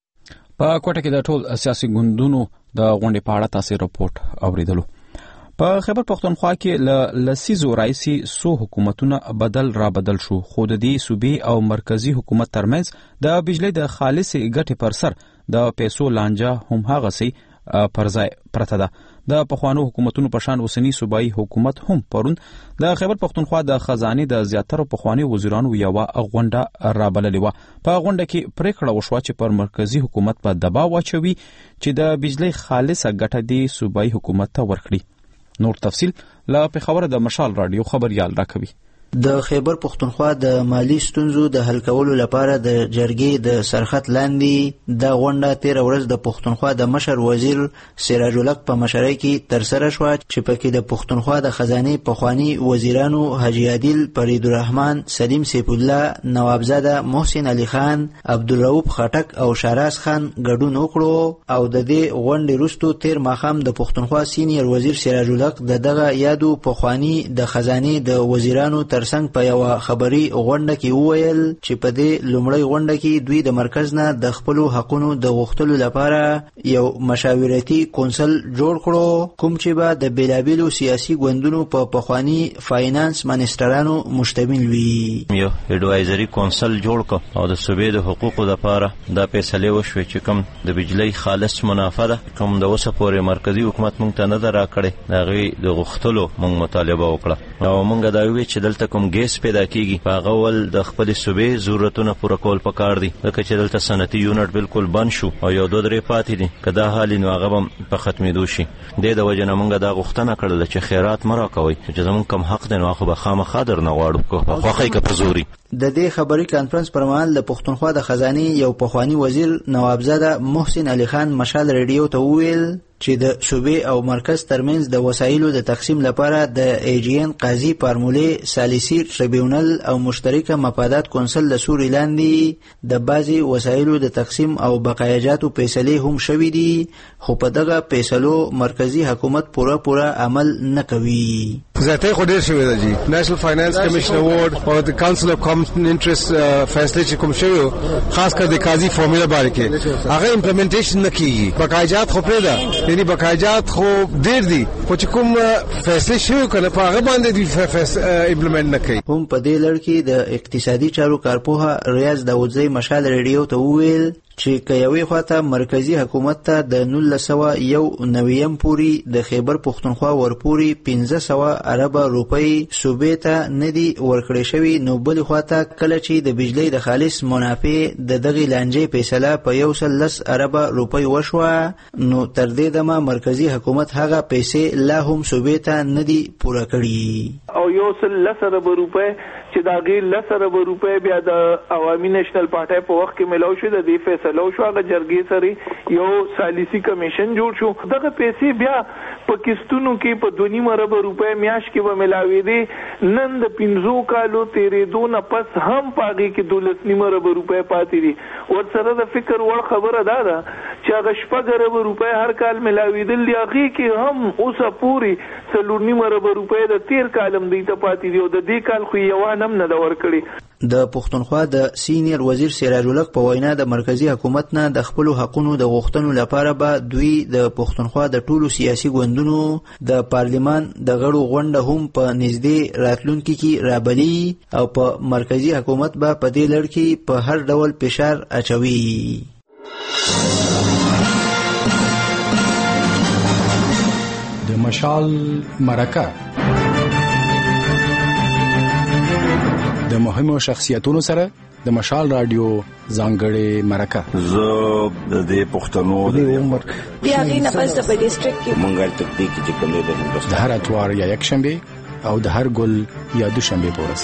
H: په کوټه کې د ټول سیاسي ګوندونو د غونډې په اړه تاسو رپورټ اوریدلو. په خیبر پختونخوا کې ل لسیزو راځي سو حکومتونه بدل را بدل شو، خو د دې صوبې او مرکزی حکومت ترمنځ د بجلی د خالص ګټې پر سر د پیسو لانجه هم هغه سي پرځای پرته ده. د پخوانو حکومتونو په شان اوسنی صوبایي حکومت هم پرون د خیبر پختونخوا د خزانه د زیاتره پخوانی وزیرانو یو غونډه را بللې و. په غونډه کې پریکړه وشوه چې پر مرکزی حکومت په دباو واچوي چې د بجلی خالصه ګټه دی صوبایي حکومت ته ورکړي. نور تفصیل لا په خبره د مشال رادیو خبريال راکوي.
K: د خیبر پختونخوا د مالی ستونزو د حل کولو لپاره د جرګې د سرخط لاندې د غونډه تیر ورځ د پختونخوا د مشر وزیر سراج الحق په مشرۍ کې تر سره شو چې پکې د پختونخوا د خزانه پخوانی وزیرانو حاجی عادل، فرید الرحمن، سلیم سیف الله، نوابزاده محسن علي خان، عبدالرؤف خټک او شهراز خان ګډون وکړو او د دې غونډې وروسته تیر ماښام د پختونخوا سینیر وزیر سراج الحق د دغه یادو پخوانی د خزانه د وزیرانو ترڅنګ په یو خبري غونډه کې وویل چې په دې لومړی غونډه کې دوی د مرکز نه د خپل حقونو د غوښتلو لپاره یو مشاورتي کونسل جوړ کړو کوم چې به د بیلابیلو سیاسي ګوندونو په پخوانی فاینانس منسټرانو مشتمل وي.
P: یو اډوایزري کونسل جوړ کړ او د صوبې د حقوقو لپاره دا فیصله وشوه چې کوم د بجلی خالص منافع ده کوم د اوسه پورې مرکزی حکومت مونږ ته نه درا کړي دا غي د غوښتلو مونږ مطالبه وکړه او مونږ دا وی چې دلته
R: کوم ګیس پیدا کیږي په هغه ول د خپل صوبې ضرورتونه پوره کول پکار دي ځکه چې دلته صنعتي یونټ بالکل بند شو او یو دوه درې پاتې دي که دا حال نو هغه به په ختمېدو شي. دې د وجې نه موږ دا غوښتنه کړله چې خیرات مه راکوئ چې زموږ کم حق دی نو خو به خامخا درنه غواړو که په خوښۍ که په زوري.
K: د دې خبري کانفرنس پر مهال د پښتونخوا د خزانې یو پخوانی وزیر نوابزاده محسن علي خان مشال ریډیو ته وویل چې د صوبې او مرکز ترمنځ د وسایلو د تقسیم لپاره د ایجین قاضي فارمولې سالیسي ټریبیونل او مشترکه مفادات کونسل د سوري لاندې د بعضي وسایلو د تقسیم او بقایاجاتو فیصلې هم شوې دي خو په دغه فیصلو مرکزی حکومت پوره پوره عمل نه کوي.
E: زیاتې خو ډېر شوی دی جی نېشنل فاینانس کمیشن اوارډ او د کونسل اف کامن انټرست فیصله چې کوم شوی خاص کر د قاضي فارمولا باندې کې هغه امپلیمنټیشن نه کیږي. بقایاجات خو پرې ده یعنی بقایاجات خو ډیر دي خو چې کوم فیصله شوی کنه په هغه باندې دی امپلیمنټ نه کوي.
K: هم په دې لړ کې د اقتصادي چارو کارپوه ریاض داودزی مشال ریډیو ته وویل چې که یوې خواته مرکزی حکومت ته د نولس سوه یو نویم پورې د خیبر پښتونخوا ورپورې پنځه سوه اربه روپۍ صوبې ته نه دي ورکړې شوي نو بلې خواته کله چې د بجلۍ د خالص منافع د دغې لانجې فیصله په یو سل لس اربه روپۍ وشوه نو تر دې دمه مرکزی حکومت هغه پیسې لا هم صوبې ته نه دي پوره کړي
J: او یو سل لس اربه روپۍ چې دا غیر لس اربه روپۍ بیا د عوامي نېشنل پارټۍ په وخت کې ملاو شو د دې فیصلو شو هغه جرګې سره یو سالیسي کمیشن جوړ شو دغه پیسې بیا په کستونو کې په دوه نیم اربه روپۍ میاشت کې به ملاوي دي نن د پنځو کالو تیرېدو نه پس هم په هغې کې دولس نیم اربه روپۍ پاتې دي. ورسره د فکر وړ خبره دا ده چې هغه شپږ اربه روپۍ هر کال ملاوېدل دي هغې کې هم اوسه پورې څلور نیم اربه روپۍ د تېر کال هم دوی ته پاتې دي او د دې کال خو یوه هم نه ده ورکړې.
K: د پښتونخوا د سینیر وزیر سراج الحق په وینا د مرکزی حکومت نه د خپلو حقونو د غوښتنو لپاره به دوی د پښتونخوا د ټولو سیاسي ګوندونو د پارلیمان د غړو غونډه هم په نږدې راتلونکي کې رابلي او په مرکزی حکومت به په دې لړ کې په هر ډول فشار اچوي.
S: د مشال مرکه د مهمو شخصیتونو سره د مشال رادیو ځانګړې مرکه
T: زه د دې پښتنو د عمر
U: بیا غي نه پس په ډیسټریکټ کې
T: مونږه تکتیک چې کوم دی د هندوستان
S: د هر اتوار یا یک شنبه او د هر ګل یا دو شنبه پورس.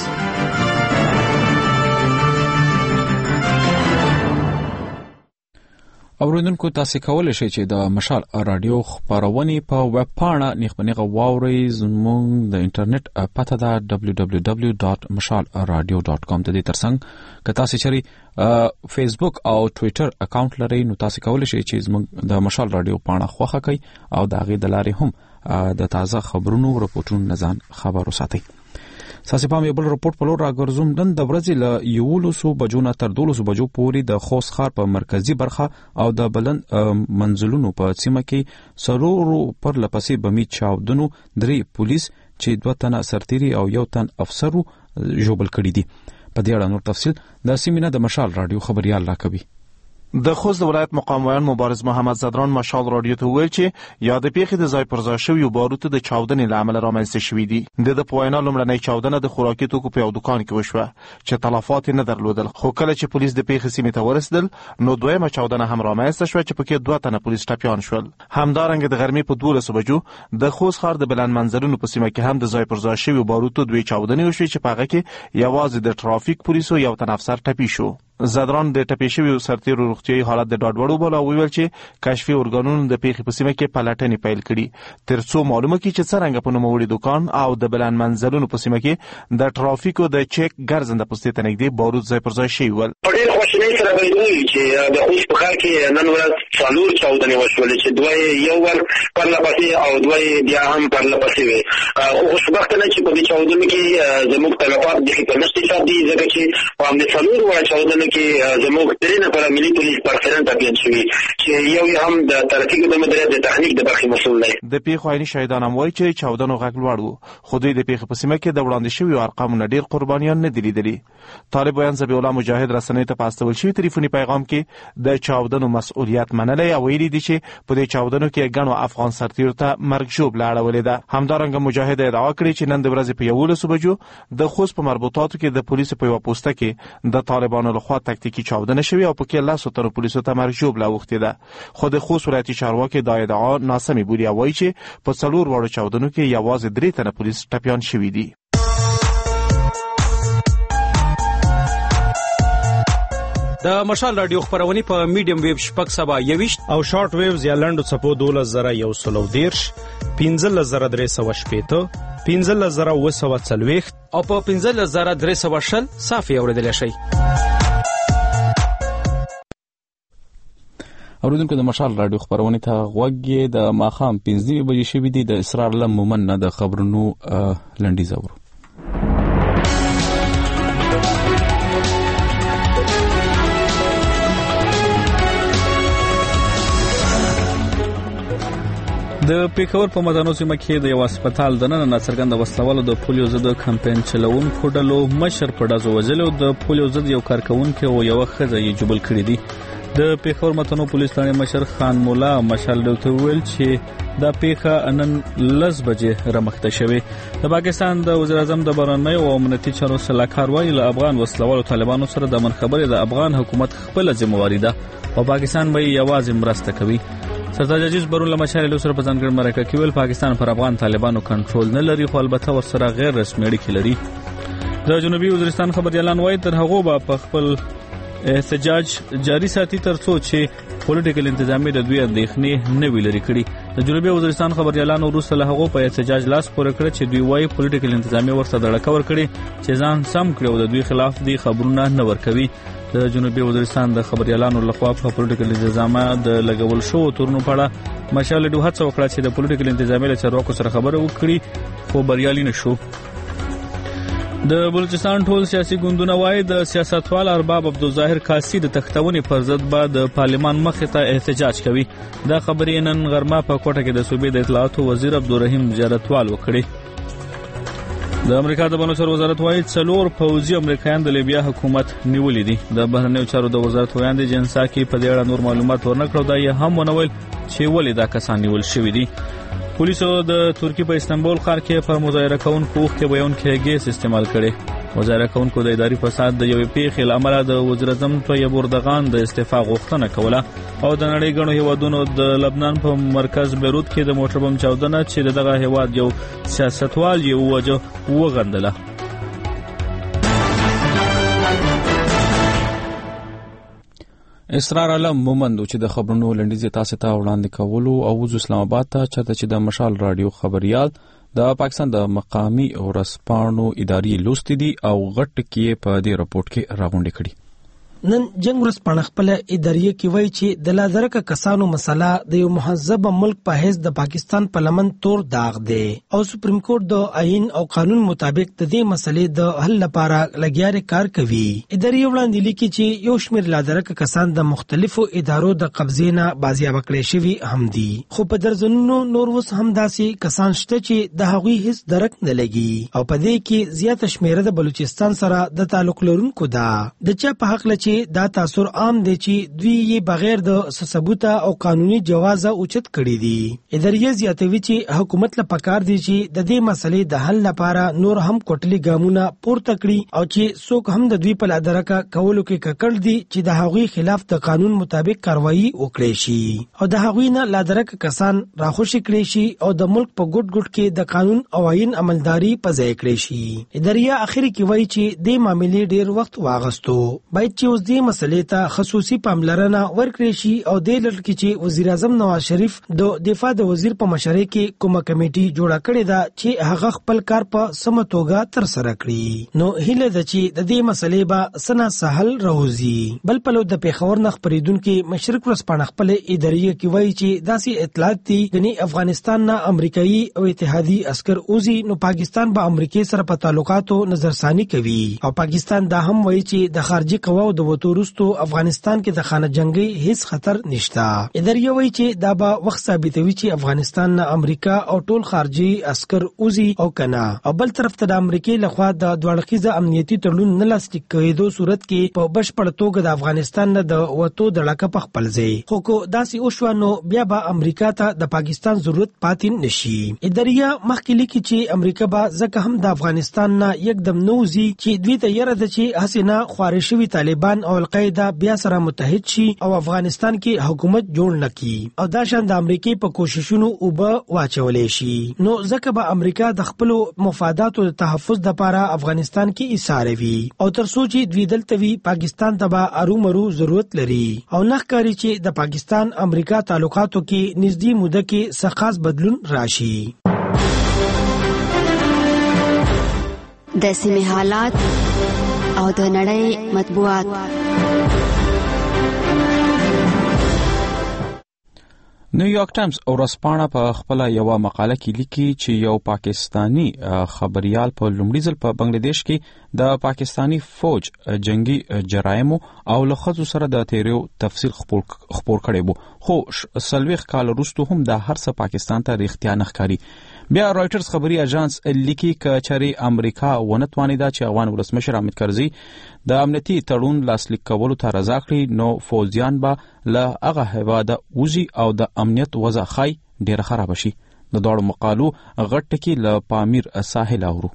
H: اوریدونکو تاسو کولای شئ چې د مشال رادیو خبرونه په ویب پاڼه نیخبنیغه واورئ زموږ د انټرنیټ پته ده دبلیو دبلیو دبلیو ډاټ مشال رادیو ډاټ کام. د دې ترڅنګ که تاسو چېرې فیسبوک او ټویټر اکاونټ لرئ نو تاسو کولای شئ چې زموږ د مشال رادیو پاڼه خوښه کړئ او د هغې د لارې هم د تازه خبرونو رپورټونو نه ځان خبر وساتئ. ساسي پام یو بل رپورټ په لور راګرځوم. نن د ورځې له یولسو بجو نه تر دولسو بجو پورې د خوست ښار په مرکزی برخه او د بلند منزلونو په سیمه کې سرورو پر لپسې بمی چاودنو درې پولیس چې دوه تنه سرتیري او یو تن افسر ژوبل کړي دي. په دې اړه نور تفصیل د سیمینه د مشال رادیو خبريال راکوي.
I: د خوست ولایت مقام ویان مبارز محمد زدران مشال رادیو ته ویل چې یاد پیښې د ځای پر ځای شویو باروتو د چاودنې له امله رامنځته شوي دي. د د په وینا لومړنۍ چاودنه د خوراکي توکو په یو دوکان کې وشوه چې تلفات نه درلودل خو کله چې پولیس د پیښې سیمې ته ورسېدل نو دویمه چاودنه هم رامنځته شوه چې پکې دوه تنه پولیس ټپیان شول. همدارنګه د غرمې په دولسو بجو د خوست ښار د بلند منزلونو په سیمه کې هم د ځای پر ځای شویو باروتو دوی چاودنې وشوې چې په هغه کې یوازې د ټرافیک پولیسو یو تن افسر ټپي شو. زدران د ټپي شویو سرتیرو روغتیايي حالت د ډاډ وړو بوله ویل چې کشفي ارګانونو د پیښې په سیمه کې پلټنې پیل کړي تر څو معلومه کړي چې څرنګه په نوموړي دوکان او د بلند منزلونو په سیمه کې د ټرافیکو د چیک ګرځنده پوستې ته نږدې بارود ځای پر ځای شوي ول.
B: ډېر خوشحالۍ سره به وایي چې د خوست په ښار کې نن ورځ څلور چاودنې وشولې چې دوه یو ور پرله پسې او دوه بیا هم پرله پسې وې. خو خوشبختانه چې په دې چاودنو کې زموږ تلفات د په نشته حساب دي ځکه چې په همدې څلور وړه چاودنې ورځو کې زموږ درې نفره ملي پولیس پرسنل ټاکل شوي چې یو یې هم د ترافیکو د مدیریت د تخنیک د برخې مسؤل دی.
I: د پیښو عیني شاهدان هم وایي چې چاودنو غږ لوړ و، خو دوی د پیښې په سیمه کې د وړاندې شویو ارقامو نه ډېر قربانیان نه دي لیدلي. طالب بیان ذبیح الله مجاهد رسنیو ته په استول شوي تلیفوني پیغام کې د چاودنو مسؤلیت منلی او ویلي دي چې په دې چاودنو کې ګڼو افغان سرتیرو ته مرګ ژوبله اړولې ده. همدارنګه مجاهد ادعا کړې چې نن د ورځې په یولسو بجو د خوست په مربوطاتو کې د پولیسو په یوه پوسته کې د طالبانو لخوا تکتیکي چاودنه شوې او په کې لسو تنو پولیسو ته مرګ ژوبله اوښتې ده. خو د خوست ولایتي چارواکي دا ادعا ناسمې بولي او وایي چې په څلور واړو چاودنو کې یوازې درې تنه پولیس ټپیان شوي دي.
H: د مشال رادیو خبرونه په میډیم ویو شپږ سبا یويشت
G: او شارټ ویوز یا لنډو څپو دولس زره یو سلو دیرش پنځلس زره درې سوه شپېته پنځلس زره اووه سوه څلوېښت
H: او په پنځلس زره درې سوه شل صافي اورېدلی شئ. اوریدونکو د مشال رادیو خبرونه ته غوږ د ماښام پنځه بجې شوي دي. د اسرار لم مومن نه د خبرونو لنډیز اورو. د پیښور په مدانو سیمه کې د یو هسپتال دننه ناڅرګنده وسلوالو د پولیو ضد کمپاین چلوونکو ډلو مشر په ډزو وژلی او د پولیو ضد یو کارکوونکی او یوه ښځه یې ژوبل کړي دي. د پیښور متنو پولیس ثانې مشر خان مولا مشال ډیو ته وویل چې دا پیښه نن لس بجې رامخته شوې. د پاکستان د وزیر اعظم د بهرنیو او امنیتي چارو سلاکار وایي له افغان وسلوالو طالبانو سره د امن خبرې د افغان حکومت خپله ذمهواري ده او پاکستان به یې یوازې مرسته کوي. سردار عزیز برون له مشال ډیو سره په ځانګړي مرکه کې ویل پاکستان پر افغان طالبانو کنټرول نه لري خو البته ورسره غیر رسمي اړیکې لري. د جنوبي وزیرستان خبريالان وایي تر هغه به په خپل احتجاج جاری ساتي تر څو چې پولیټیکل انتظامی د دوی اندېښنې نه وي لري کړي. د جنوبي وزیرستان خبريالان وروسته له هغه په احتجاج لاس پورې کړ چې دوی وایي پولیټیکل انتظامی ورته دړکه ورکړي چې ځان سم کړي او د دوی خلاف دي خبرونه نه ورکوي. د جنوبي وزیرستان د خبريالانو لخوا په پولیټیکل انتظامی د لګول شو تورنو په اړه مشال ډیو هڅه وکړه چې د پولیټیکل انتظامی له چارواکو سره خبرې وکړي خو بریالي نشو. د بلوچستان ټول سیاسي ګوندونه وایي د سیاستوال ارباب عبدالظاهر کاسي د تختونې پر ضد به د پارلمان مخې ته احتجاج کوي. دا خبرې نن غرمه په کوټه کې د صوبې د اطلاعاتو وزیر عبدالرحیم زیارتوال وکړي. د امریکا د بهرنیو چارو وزارت وایي څلور پوځي امریکایان د لیبیا حکومت نیولي دي. د بهرنیو چارو د وزارت ویاندې جنساکي په دې اړه نور معلومات ورنکړو. دا یې هم ونه ویل چې ولې دا کسان نیول شوي دي. پولیسو د ترکی په استانبول ښار کې پر مظاهره کوونکو اوښکې ویونکی ګیس استعمال کړي. مظاهره کوونکو د اداري فساد د یوې پیښې له امله د وزیر اعظم طیب اردغان د استعفا غوښتنه کوله او د نړۍ ګڼو هیوادونو د لبنان په مرکز بیروت کې د موټر بم چاودنه چې د دغه هیواد یو سیاستوال یې ووجه وغندله. اسرار علم مومند چې د خبرونو لنډیز تاسو ته وړاندې کولو او وز اسلام آباد ته چرته چې د مشال رادیو خبريال د پاکستان د مقامی او رسپانو اداري لوستي دي او غټ کې په دې رپورت کې راغونډې کړي.
V: نن جنگ ورځ خپل ادارې کې وایي چې د لادرکه کسانو مسله د یو مهذب ملک په حیث د پاکستان پارلمان تور داغ دی او سپریم کورټ د آئین او قانون مطابق د دې مسلې د حل لپاره لګیاري کار کوي. ادارې وړاندې لیکي چې یو شمېر لادرکه کسان د مختلفو ادارو د قبضې نه بازیابه کړي شوي هم دي خو په درځنونو نور اوس هم داسې کسان شته چې د هغوی هیڅ درک نه لګي او په دې کې زیاته شمېره د بلوچستان سره د تعلق لرونکو ده. د چا په حق لچې دا تاثر عام دی چې دوی یې بغیر د ثبوت او قانوني جواز اوچت کړي دي. ادارې زیاتوي چې حکومت له پکار دی چې د دې مسلې د حل لپاره نور هم کوټلي ګامونه پورته کړي او چې څوک هم د دوی په لادرکه کولو کې ککړ دي چې د هغوی خلاف د قانون مطابق کاروایی وکړي شي او د هغوی نه لادرکه کسان راخوشي کړي شي او د ملک په ګډ ګډ کې د قانون او آئین عملداري په ځای کړي شي. ادارې اخر کې وایي چې د معاملې ډیر وخت واغستو باید چې اوس دې مسلې ته خصوصي پاملرنه ورکړي شي او د لړ کې چې وزیر اعظم نواز شریف د دفاع د وزیر په مشرۍ کې کومه کمیټي جوړه کړې ده چې هغه خپل کار په سمه توګه تر سره کړي. نو هیله ده چې د دې مسلې به سنا سهل راوځي. بل په لور د پیښور نه خبرېدونکو مشرق ورځپاڼه خپل ادارې کې وایي چې داسې اطلاعات دي غني افغانستان نه امریکایي او اتحادي عسكر اوزي نو پاکستان به امریکای سره په تعلقاتو نظرثاني کوي او پاکستان دا هم وایي چې د خارجي قواو د د وټو وروسته افغانستان کې د خانه جنگي هیڅ خطر نشته. ادارې وایي چې دا به وخت ثابتوي چې افغانستان نه امریکا او ټول خارجي عسكر اوزي او کنه. او بل طرف ته د امریکای لخوا د دوړخیزه امنیتي تړون نه لاسلیک کېدو صورت کې په بشپړ توګه د افغانستان نه د وټو د لکه په خپل ځای خو کو داسې وشوانو بیا به امریکا ته د پاکستان ضرورت پاتې نشي. ادارې مخکې لیکي چې امریکا به ځکه هم د افغانستان نه یکدم نوځي چې دوی ته یره ده چې حسینه خواري شوي طالبان او القاعده بیا سره متحد شي او افغانستان کې حکومت جوړ نکړي او دا شان د امریکای په کوششونو اوبه واچولې شي. نو ځکه به امریکا د خپل مفاداتو د تحفظ لپاره افغانستان کې ایساروي او تر څو چې دوی دلته وي پاکستان ته به ارومرو ضرورت لري او نه ښکاري چې د پاکستان امریکا تعلقاتو کې نږدې موده کې څه خاص بدلون راشي.
M: د سیمې حالات او د نړۍ مطبوعات.
H: نیویارک ټایمز ورځپاڼه په خپل یو مقاله کې لیکي چې یو پاکستانی خبريال په لومړي ځل په بنگلاديش کې د پاکستانی فوج جنگي جرایم او لخصو سره د تیریو تفصیل خپور کړي وو خو سلويخ کال وروسته هم د هر څه پاکستان ته ریښتیا نه ښکاري. بیا رائټرز خبري اژانس لیکي چې چاري امریکا ونتوانیدا چې افغان ولسمشر حامد کرزي د امنیتي تړون لاسلیک کولو ته رضا کړي نو فوجیان به له هغه هیواده وزي او د امنیت وضع خای ډیره خراب شي. د دوړو مقالو غټ کې له پامیر ساحل اورو.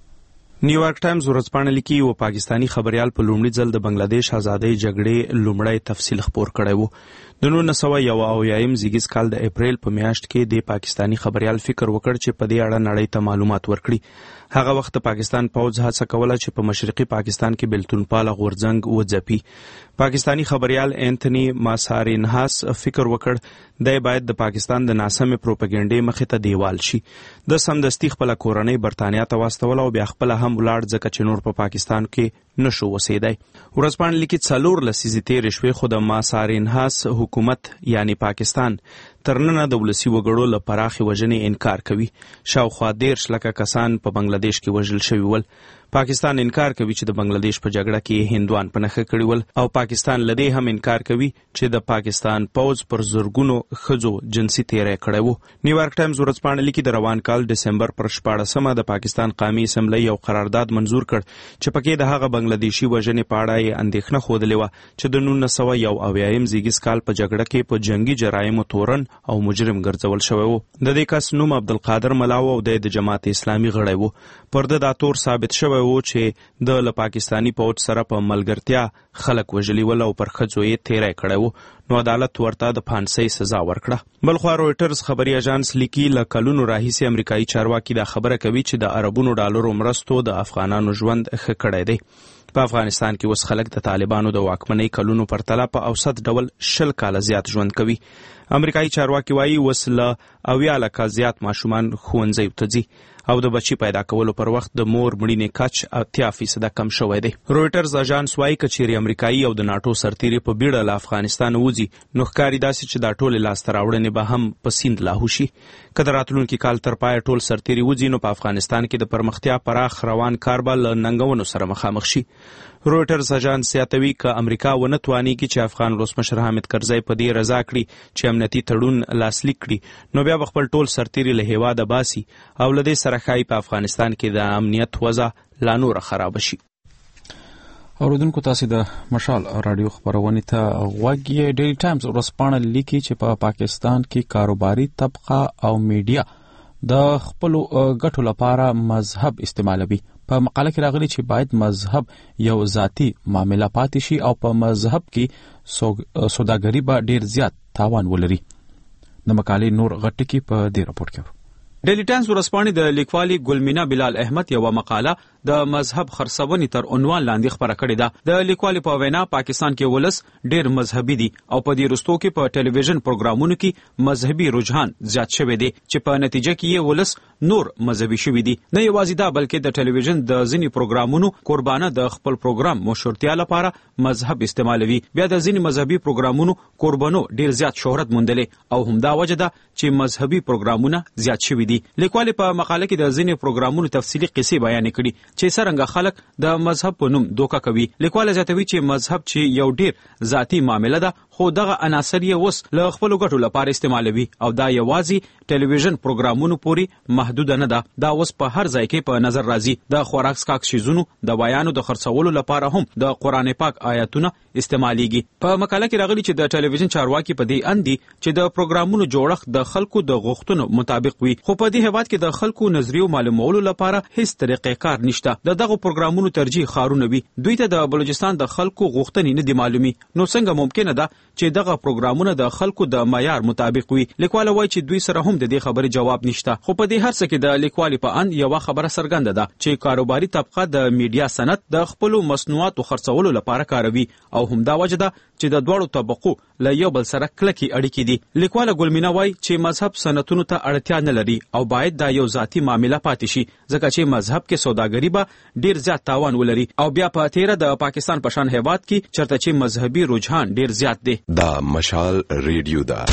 G: نیویارک ټایمز ورځپاڼه لیکي او پاکستانی خبريال په لومړي ځل د بنگلاديش آزادۍ جګړې لومړی تفصیل خپور کړی وو. د نولس سوه یو اویایم زیږیز کال د اپریل په میاشت کې د پاکستانی خبريال فکر وکړ چې په دې اړه نړۍ ته معلومات ورکړي. هغه وخت پاکستان پوځ هڅه کوله چې په مشرقي پاکستان کې بلتون پاله غورځنګ وځپي. پاکستانی خبريال انټونی ماسارینهاس فکر وکړ د باید د پاکستان د ناسمه پروپاګاندا مخې ته دیوال شي. د سمدستي خپل کورنۍ برتانیا ته واستول او بیا خپل هم ولاړ ځکه چې نور په پاکستان کې نشو وسیدای. ورځپاڼه لیکي څلور لسیزې تېرې شوې خو د ماسارینهاس حکومت یعنی پاکستان ترننه د ولسی وګړو له پراخي وژنې انکار کوي. شاوخوا دیرش لکه کسان په بنگلاديش کې وژل شوي ول. پاکستان انکار کوي چې د بنگلاديش په جګړه کې هندوان په نخښه کړي ول او پاکستان لدی هم انکار کوي چې د پاکستان پوز پر زورګونو خزو جنسي تیرې کړي وو. نیویارک ټایمز ورځپاڼه لیکي د روان کال دسمبر پر شپاړسمه د پاکستان قومي اسمبلی یو قرارداد منزور کړ چې پکې د هغه بنگلاديشي وژنې په اړه یې اندېښنه خوده و چې د نولس سوه یو اویایم زیږیز کال په جګړه کې په جنگي جرایمو تورن او مجرم ګرځول شوی وو. د دې کس نوم عبدالقادر ملاو او د جماعت اسلامي غړی وو. پر د دا تور ثابت شوی و چې د له پاکستانی پوج سره په ملګرتیا خلک وژلي ول او پر خځو یې تیری کړی و نو عدالت ورته د پانسۍ سزا ورکړه. بلخوا رویټرز خبري اژانس لیکي له کلونو راهیسې امریکایي چارواکي دا خبره کوي چې د عربونو ډالرو مرستو د افغانانو ژوند ښه کړی دی. په افغانستان کې اوس خلک د طالبانو د واکمنۍ کلونو پرتله په اوسط ډول شل کاله زیات ژوند کوي. امریکایي چارواکي وایي اوس له اویا لکه زیات ماشومان ښوونځیو ته ځي او د بچی پیدا کولو پر وخت د مور مړینې کچ اتیا فیصده کم شوی دی. رویټرز اژانس وایي که چیرې امریکایي او د ناټو سرتیري په بیړه له افغانستان وځي نو ښکاري داسې چې دا ټولې لاسته راوړنې به هم په سیند لاهو شي. که د راتلونکي کال تر پایه ټول سرتیري وځي نو په افغانستان کې د پرمختیا پراخ روان کار به له ننګونو سره مخامخ شي. رویټرز اژانس زیاتوي که امریکا ونه توانیږي چې افغان ولسمشر حامد کرزی په دې رضا کړي چې امنیتي تړون لاسلیک کړي نو بیا به خپل ټول سرتیري له هیواده باسي او له دې سره ښایي په افغانستان کې د امنیت وضع لا نوره خراب شي.
H: اوریدونکو تاسو د مشال رادیو خبرونه ته غوږ یې. ډیلی ټایمز ورځپاڼه لیکي چې په پاکستان کې کاروباري طبقه او میډیا د خپل ګټو لپاره مذهب استعمالوي. په مقاله کې راغلي چې باید مذهب یو ذاتی معامله پاتې شي او په مذهب کې سوداګري به ډیر زیات تاوان ولري. د مقالې نور غټ کې په دې راپور کې ډیلی ټایمز ورځپاڼې د لیکوالي ګلمینا بلال احمد یو مقاله د مذهب خرڅونې تر عنوان لاندې خبره کړې ده. د لیکوالي په وینا پاکستان کې ولس ډیر مذهبي دي او په دې وروستو کې په ټلویزیون پروګرامونو کې مذهبي رجحان زیات شوی دی چې په نتیجه کې یې ولس نور مذهبي شوی دي. نه یوازې دا بلکې د ټلویزیون د ځینې پروګرامونو قربانه د خپل پروګرام مشهورتیا لپاره مذهب استعمالوي. بیا د ځینې مذهبي پروګرامونو قربانو ډیر زیات شهرت موندلې او همدا وجه ده چې مذهبي پروګرامونه زیات شوي دي. لیکوال په مقاله کې د ځینې پروګرامونو تفصیلي قصې بیان کړي چې څرنګه خلک د مذهب په نوم دوکه کوي. لیکوال زیاتوي چې مذهب چې یو ډیر ذاتی معامله ده، خو دغه عناصر یې اوس له خپلو ګټو لپاره استعمالوي او دا یوازې ټلویزیون پروګرامونو پورې محدود نه ده. دا اوس په هر ځای کې په نظر راځي. د خوراک څښاک شیزونو د بیانو د خرڅولو لپاره هم د قرآن پاک آیاتونه استعماليږي. په مقاله کې راغلي چې د ټلویزیون چارواکي په دې اندي چې د پروګرامونو جوړښت د خلکو د غوښتنو مطابق وي، خو په دې هیواد کې د خلکو نظریو معلومولو لپاره هیڅ طریقې کار نشته. د دغه پروګرامونو ترجیح خارونه وي. دوی ته د بلوچستان د خلکو غوښتنې نه دي معلومي. نو څنګه ممکنه ده چې دغه پروګرامونه د خلکو د معیار مطابق وي؟ لیکوال وایي چې دوی سره هم د دې خبرې جواب نشته. خو په دې هر څه کې د لیکوال په ان یو خبره څرګنده ده چې کاروباري طبقه د میډیا صنعت د خپل مسنوعاتو خرڅولو لپاره کاروي او همدا وجه ده چې د دوړو طبقو له یو بل سره کلکي اړیکې دي. لیکوال ګلمینا وایي چې مذهب صنعتونو ته اړتیا نه لري او باید دا یو ذاتي معامله پاتې شي، ځکه چې مذهب کې سوداګري به ډیر زیات تاوان ولري او بیا په تیره د پاکستان په شان هیواد کې چرته چې مذهبي رجحان ډیر زیات دی.
A: دا مشال ریډیو ده.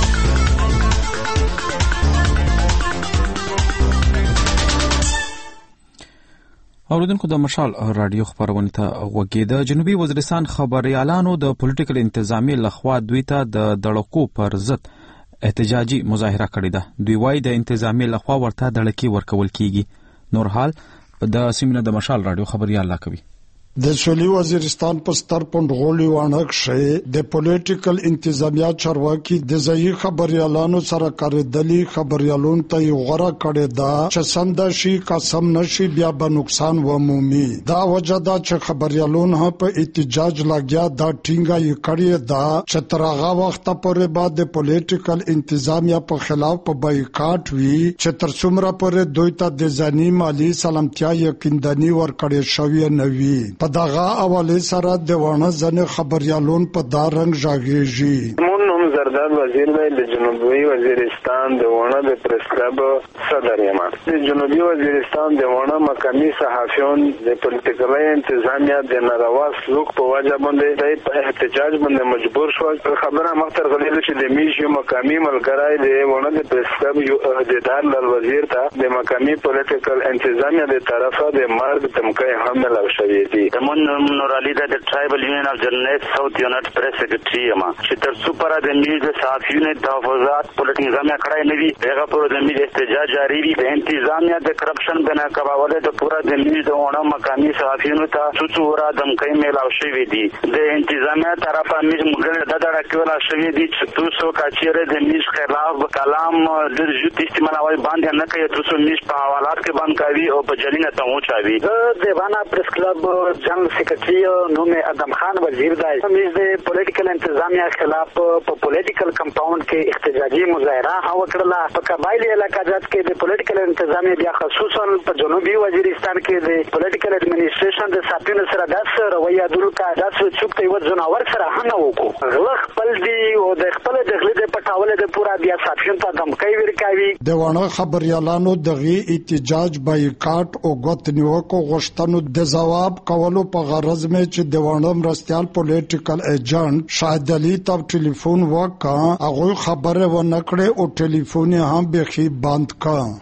H: اوریدونکو د مشال رادیو خبرونه ته غوږی. د جنوبي وزیرستان خبريالانو د پولیټیکل انتظامیې لخوا دوی ته د دړکو پر ضد احتجاجي مظاهره کړې ده. دوی وايي د انتظامیې لخوا ورته دړکې ورکول کیږي. نور حال د سیمینه د مشال رادیو خبريال لا کوي.
C: د سویلي وزیرستان په ستر پونډغولي وانک شې د پولیټیکل انتظامیه چارواکي د ځایي خبريالانو سره کړدلي خبريالون ته یو غره کړی دا چې سم د شي قسم نشي بیا به نقصان ومومي. دا وجه دا چې خبريالون هم په احتجاج لګیا دا ټینګه یې کړی دا چې تر هغه وخت پورې بعد د پولیټیکل انتظامیه په خلاف په بایکاټ وی چې تر څومره پورې دوی ته د ځاني مالی سلامتیا یقیندنی ورکړی شوی نه وي. په دغه حواله سره د ونه ځنې خبريالون په دا رنګ ژاغېږي.
W: مون نوم زرداد وزیر دی د جنوبي وزیرستان د ونه د پریس کلب صدر یم. د جنوبي وزیرستان د ونه مقامی صحافیون د پولیټیکل انتظامیه د ناروا سلوک په وجه باندې د احتجاج باندې مجبور شو. خبره مختر غلیل چې د میشو مقامی ملګری د ونه د پریس کلب یو عہدیدار لال وزیر ته د مقامی پولیټیکل انتظامیه د طرفه د مرګ دمکې حمله شوې دي.
X: من نور علی د ټرایبل یونین اف جرنالست ساوث یونټ پریس سیکریټری یم چې تر څو پر د نیوز صحافیونو تحفظات پولیټیکل انتظامیه کړای نه وي هغه پر د نیوز احتجاج جاری وي. د انتظامیه د کرپشن بنا کباوله د پورا د نیوز د ونه مقامی صحافیونو ته څو څو را دمکې میلاو شوې دي. د انتظامیه طرفه میز مګل د دړه کېولا شوې دي چې تاسو کاچیره د نیوز خلاف کلام د جوت استعمالوي باندې نه کوي تاسو نیوز په حوالات کې باندې کوي او په جلینه ته وچاوي. د ونه پریس کلب جنرال سیکریټری نوم ادم خان وزیر دی. موږ د پولیټیکل انتظامیه خلاف په پولیټیکل کمپاوند کې احتجاجي مظاهره هوا کړله. په قبایلی علاقات کې د پولیټیکل انتظامیه بیا خصوصا په جنوبي وزیرستان کې د پولیټیکل اډمنسټریشن د ساتنې سره داسې رویه درلوده داسې څوک ته یو ځناور سره هم وکړو. غله خپل دی او د خپل دخلي د پټاوله د پورا بیا صحافیون ته دمکې ورکوي.
C: د ونه خبريالانو دغه احتجاج بایکاټ او غوښتنیوکو غوښتنو د جواب کولو په غرض مې چې د ونه مرستيال پولیټیکل ایجنټ شاهد علي ته ټلیفون وکړ. هغه خبره ونه کړې او ټلیفون هم بخي بند کړ.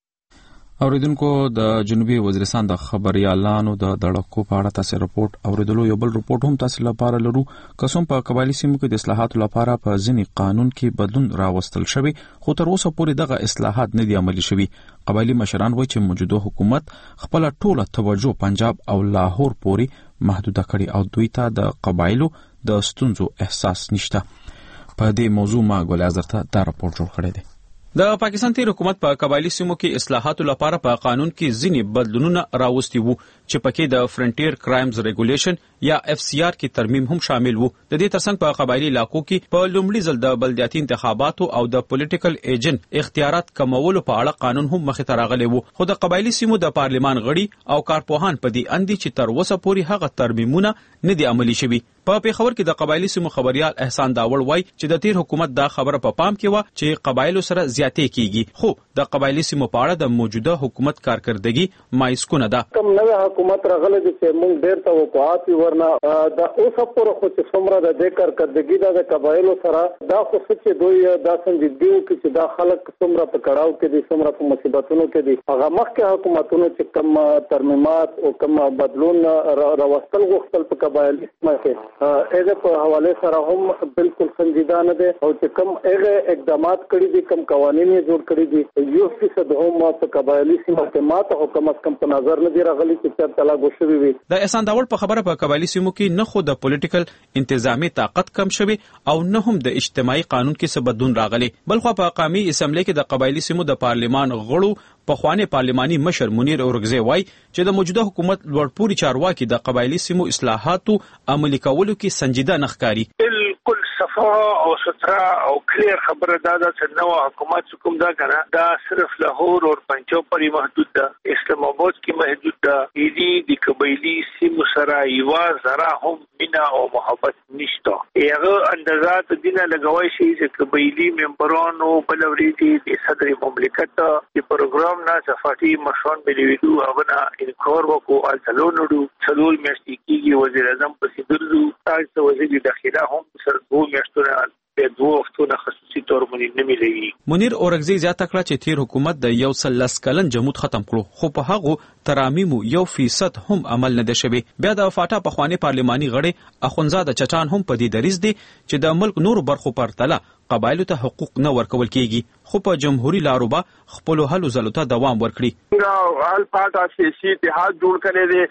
H: اوریدونکو د جنوبي وزیرستان د خبريالانو د دړکو په اړه تاسو رپورت اوریدلو. یو بل رپورت هم تاسو لپاره لرو. قسم په قبایلی سیمو کې د اصلاحاتو لپاره په ځینی قانون کې بدلون راوستل شوی، خو تر اوسه پورې دغه اصلاحات نه دي عملي شوي. قبایلی مشران وایي چې موجوده حکومت خپل ټوله توجه پنجاب او لاهور پورې محدوده کړي او دوی ته د قبایلو د ستونزو احساس نشته. په دې موضوع ما ګل اعظم ته دا رپورت جوړ کړی دی. د پاکستان تیر حکومت په قبایلی سیمو کې اصلاحاتو لپاره په قانون کې ځینې بدلونونه راوستي وو چې پکې د فرنټیر کرایمز ریګولیشن یا اف سی آر کې ترمیم هم شامل وو. د دې ترڅنګ په قبایلی علاقو کې په لومړي ځل د بلدیاتي انتخاباتو او د پولیټیکل ایجنټ اختیارات کمولو په اړه قانون هم مخې ته راغلی وو. خو د قبایلی سیمو د پارلمان غړي او کارپوهان په دې اندي چې تر اوسه پورې هغه ترمیمونه نه دي عملي شوي. په پیښور کې د قبایلی سیمو خبريال احسان داوړ وای چې د تیر حکومت دا خبره په پا پام کې و چې قبایلو سره زیاتې کیږي، خو د قبایلی سیمو په اړه د موجوده حکومت کارکردګي مایسکونه ده.
B: کوم نوې حکومت راغله چې موږ ډېر توقعات ورنه د اوسه پر خو چې څومره د دې کارکردګي د قبایلو سره دا خو چې دوی دا څنګه دیو چې دا خلک څومره په کړهو کې دي، څومره په مصیبتونو کې دي. هغه مخکې حکومتونو چې کوم ترمیمات او کوم بدلون راوستل غوښتل په قبایلی سیمه کې هغه په حواله سره هم بالکل سنجیدانه دي او چې کوم هغه اقدامات کړی دي، کوم قوانین یې جوړ کړی دي، یو فیصد هم په قبایلی سیمه کې ماته حکومت کم په نظر نه دی راغلی چې تر طلاق وشوي وي.
H: د احسان داوړ په خبره په قبایلی سیمو کې نه خو د پولیټیکل انتظامی طاقت کم شوی او نه هم د اجتماعي قانون کې څه بدلون راغلی، بلخو په قومي اسمبلی کې د قبایلی سیمو د پارلیمان غړو په خوانه پارلماني مشر منیر اورګزی وای چې د موجوده حکومت لوړپوړي چارواکي د قبایلی سیمو اصلاحاتو عملي کولو کې سنجیده نخکاری.
J: بالکل صفا او سترا او کلیر خبره دا ده چې نو حکومت کوم دا کنه دا صرف لاهور او پنجاب پرې محدود ده، اسلام آباد کې محدود ده. دې د قبایلی سیمو سره یو زرا هم مینا او محبت نشته. هغه اندازات دینه لګوي شي چې قبایلی ممبرانو بلوري دي صدر مملکت د پروګرام نه صفاتی مشون بلیویدو هغه انکار وکړو التلونډو څلور میاشتې کېږي وزیر اعظم پسې ګرځو تاسو وزیر داخله هم سر دوه میاشتونه په دوه وختونو خصوصي تور باندې نه ملي.
H: منیر اورګزی زیاته کړه چې تیر حکومت د یو سل لس کلن جمود ختم کړو، خو په هغه ترامیم یو فیصد هم عمل نه ده شوی. بیا د فاټا په خواني پارلماني غړي اخونزاده چټان هم په دې دریز دي چې د ملک نور برخو پرتله قبایلو ته حقوق نه ورکول کیږي، خو په جمهوریت لارو به خپل هلو زلو ته دوام ورکړي.
D: حال پاټا سیاسي اتحاد جوړ کړي دي،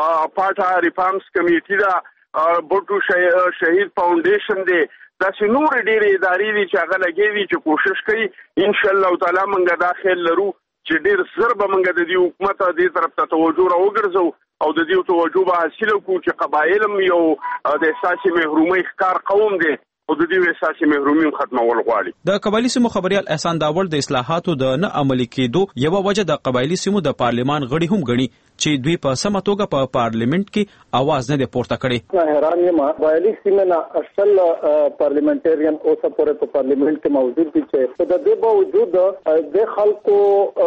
D: پاټا ریفارمز کمیټي دا، بوټو شهید فاونډیشن دی، دا چې نور ډېرې ادارې دي چې هغه لګېږي چې کوشش کوي ان شاء الله تعالی موږ دا خیال لرو چې ډېر زر به موږ د دې حکومت دې طرف ته توجه راوګرځو او د دې توجه به حاصل کړو چې قبایل هم یو د احساسي محرومۍ ښکار قوم دی او د دې احساسي محرومي ختمول غواړي.
H: د قبایلی سیمو خبريال احسان داوړ د اصلاحاتو د نه عملي کېدو یو وجه د قبایلی سیمو د پارلمان غړي هم غني چې دوی په سمه توګه په پارلیمنت کې आवाज نه دی پورته کړي.
B: حیران یم قبایلی سیمه نه اصل پارلیمنټریان اوسه پورې په پارلیمنت کې موجود دي چې د دې باوجود د خلکو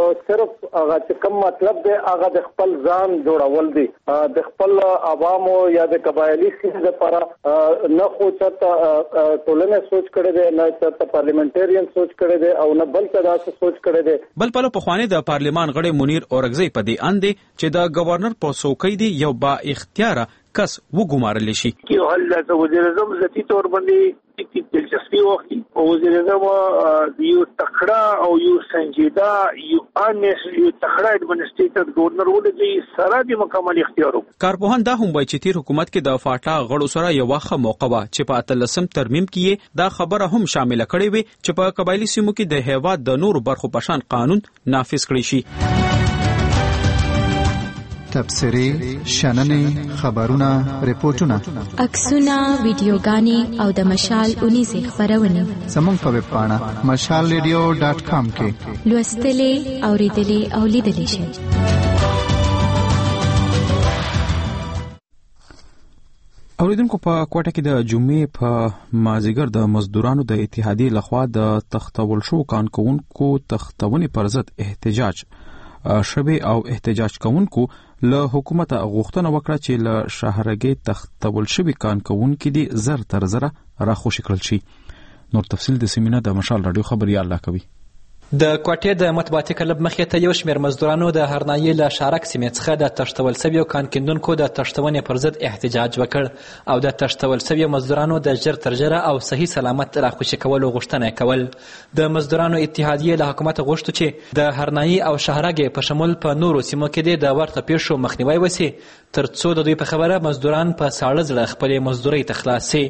B: صرف هغه چې کوم مطلب دی هغه د خپل ځان جوړول دي، د خپل عوامو یا د قبایلی سیمه لپاره نه خو چاته ټولنه سوچ کړي دي، نه چاته پارلیمنټریان سوچ کړي دي او نه بل څه داسې سوچ کړي دي.
H: بل په خوانه د پارلیمان غړي منیر اورګزی په دې اند چې د گورنر په څوکۍ دی یو با اختیار کس وګمارل شي.
J: یو حل د وزیر اعظم ذاتی تور باندې ټیک دلچسپي وکړي او وزیر اعظم یو تکړه او یو سنجیده یو انیس یو تکړه ایڈمنسټریټر گورنر ولې سره د مکمل اختیار وکړي.
H: کارپوهان دا هم وایي چې تیر حکومت کې د فاټا غړو سره یو واخه موقع وا چې په اتلسم ترمیم کې دا خبره هم شامل کړي وي چې په قبایلی سیمو کې د هیواد د نور برخو پشان قانون نافذ کړي شي.
L: تبصرې، شننې، خبرونه، ریپورتونه،
N: عکسونه، ویډیوګانې او د مشال اونیزې خبرونه
L: زموږ په ویب پاڼه مشال ریډیو ډاټ کام کې
N: لوستلې، اوریدلې او لیدلې شئ.
H: اوریدونکو په کوټه کې د جمعې په مازیګر د مزدورانو د اتحادیې لخوا د تختول شو کانکونکو تختونې پر ضد احتجاج شوی او احتجاج کوونکو له حکومت غوښتنه وکړه چې له شهرګي تختول شوی کانکونکو دي زر تر زر راخوشي کړل شي. نور تفصیل د سیمینار د مشال رادیو خبريال لا کوي.
F: د کوټې د مطبوعاتي کلب مخې ته یو شمېر مزدورانو د هرنایي له شارک سیمې څخه د تښتول سویو کانکیندونکو د تښتونې پر ضد احتجاج وکړ او د تښتول سویو مزدورانو د ژر تر ژره او صحیح سلامت راخوشي کولو غوښتنه کول. د مزدورانو اتحادیې له حکومت غوښتو چې د هرنایي او شهرګې په شمول په نورو سیمو کې د ورته پیښو مخنیوی وشي تر څو د دوی په خبره مزدوران په ساړه زړه خپلې مزدورۍ ته خلاص شي.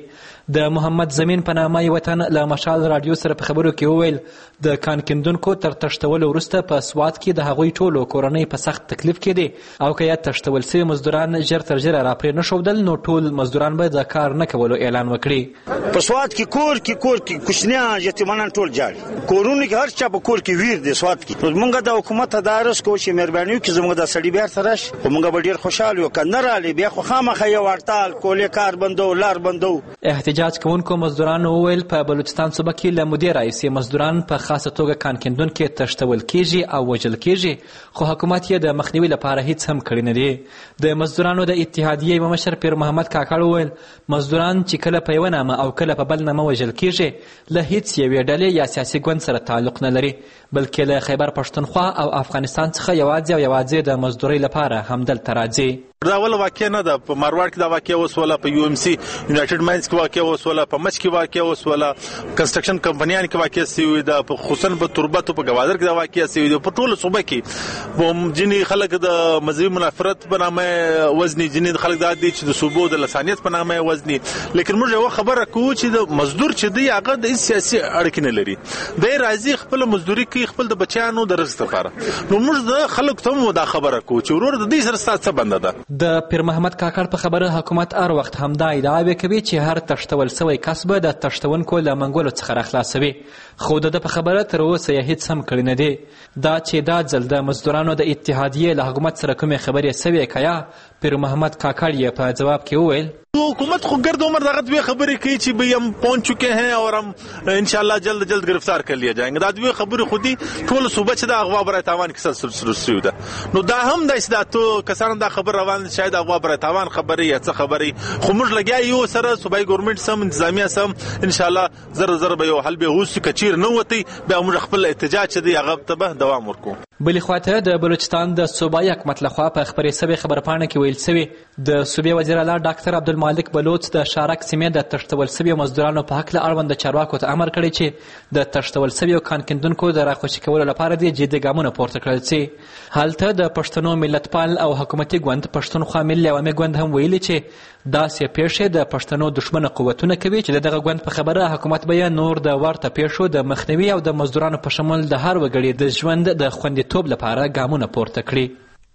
F: د محمد زمین په نامه یو تن له مشال رادیو سره په خبرو کې وویل د کان کیندونکو تر تشتولو وروسته په سوات کې د هغوی ټولو کورنۍ په سخت تکلیف کې دي او که یا تشتول سوي مزدوران ژر تر ژره راپرې نه ښودل نو ټول مزدوران به د کار نه کولو اعلان وکړي.
O: په سوات کې کور کې کور کې کوچنیان یتیمانان ټول جاړي کورونه کې هر چا په کور کې ویر دي سوات کې. موږ د حکومت تدارس کوو چې مهرباني وکړي زموږ د سړي بیا سره شي موږ به ډېر خوشحال یو. که نه رالي بیا خو خامخا یو هړتال کولې کار بندو لار بندو.
F: احتجاج کوونکو مزدورانو وویل په بلوچستان صوبه کې له مودې راهیسې مزدوران په خاصه توګه کان کیندونکي تشتول کیږي او وژل کیږي خو حکومت یې د مخنیوي لپاره هیڅ هم کړی نه دی. د مزدورانو د اتحادیې مشر پیر محمد کاکړ وویل مزدوران چې کله په یوه نامه او کله په بل نامه وژل کیږي له هیڅ یوې ډلې یا سیاسي ګوند سره تعلق نه لري بلکې له خیبر پښتونخوا او افغانستان څخه یوازې او یوازې د مزدورۍ لپاره همدلته راځي.
P: دا اول واقع نه ده. په مروړ کې دا واقع وسوله، په یو ام سی یونایټډ ماینز کې واقع وسوله، په مچ کې واقع وسوله، کنسټرکشن کمپنیان کې واقع سوي ده، په خصوصا په تربت او په گوادر کې دا واقع سوي ده. په ټول صوبه کې په جنې خلک د مذهبي منافرت په نامه وزني جنې خلک د دي چې د صوبو د لسانیت په نامه وزني. لیکن موږ یو خبره کوو چې د مزدور چې دی هغه د سیاسي اړیکې نه لري. د راځي خپل مزدوري کوي خپل د بچیانو د رزق لپاره. نو موږ د خلک ته مو دا خبره کوو چې ورور د دې سره ستاسو بنده ده.
F: د پیر محمد کاکړ په خبره حکومت هر وخت همدا ادعا کوي چې هر تشتول سوی کس به د تشتونکو له منګولو څخه راخلاصوي خو د په خبره تر اوسه یې هیڅ هم کړی نه دی. دا چې دا ځل د مزدورانو د اتحادیې له حکومت سره کومې خبرې سوي کیا پیر محمد کاکړ یې په جواب کې وویل
P: حکومت خو گرد عمر دغه دوی خبرې کوي چې به هم پہنچ چکے ہیں اور हम انشاءاللہ جلد جلد گرفتار کر لیا جائیں گے. دا دوی خبرې خودي ټول صوبه چې د اغوا برای تاوان کې سلسله سوي ده. نو دا هم د استاتو کسان دا خبر روان شاید اغوا برای تاوان خبرې یا څه خبرې خو موږ لګیا یو سره صوبای ګورنمنت سم انتظامیه سم انشاءالله زر زر به یو حل به اوس کچیر نه وتی به موږ خپل احتجاج چې دی هغه ته دوام ورکو.
F: بلې خواته د بلوچستان د صوبایي حکومت لخوا په خبرې سوي خبرپاڼه کې ویل سوي د صوبې وزیر اعلی ډاکټر عبدالمالک بلوچ د شارک سیمې د تشتول سوي مزدورانو په هکله اړوند چارواکو ته امر کړی چې د تشتول سوي کان کیندونکو د راخوشي کولو لپاره د جدي ګامونه پورته کړل شي. هلته د پښتنو ملتپال او حکومتي ګوند پښتونخوا ملي عوامي ګوند هم ویلي چې داسې پیښې د پښتنو دښمنه قوتونه کوي چې دغه ګوند په خبره حکومت به نور د ورته پیښو د مخنیوي او د مزدورانو په شمول د هر وګړي د ژوند د خوندیتوب لپاره ګامونه پورته کړي.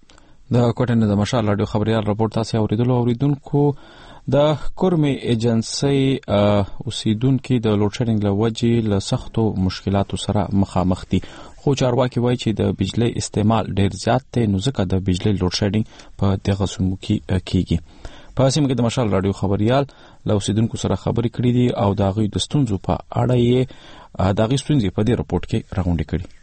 H: د کوټنې د مشال رادیو خبريال راپور تاسو اوریدلو اوریدونکو د کورمي ایجنسي اوسیدونکو د لوډ شیډینګ له وجې له سختو مشکلاتو سره مخامخ دي خو چارواکي وایي چې د بجلی استعمال ډیر زیات دی نو ځکه د بجلی لوډ شیډینګ په دغه سیمو کې کیږي. په سیمه کې د مشال رادیو خبريال له اوسیدونکو سره خبرې کړې دي او د غوي د ستونزو په اړه یې د غوي ستونزې په دې رپورت کې راغونډې کړې.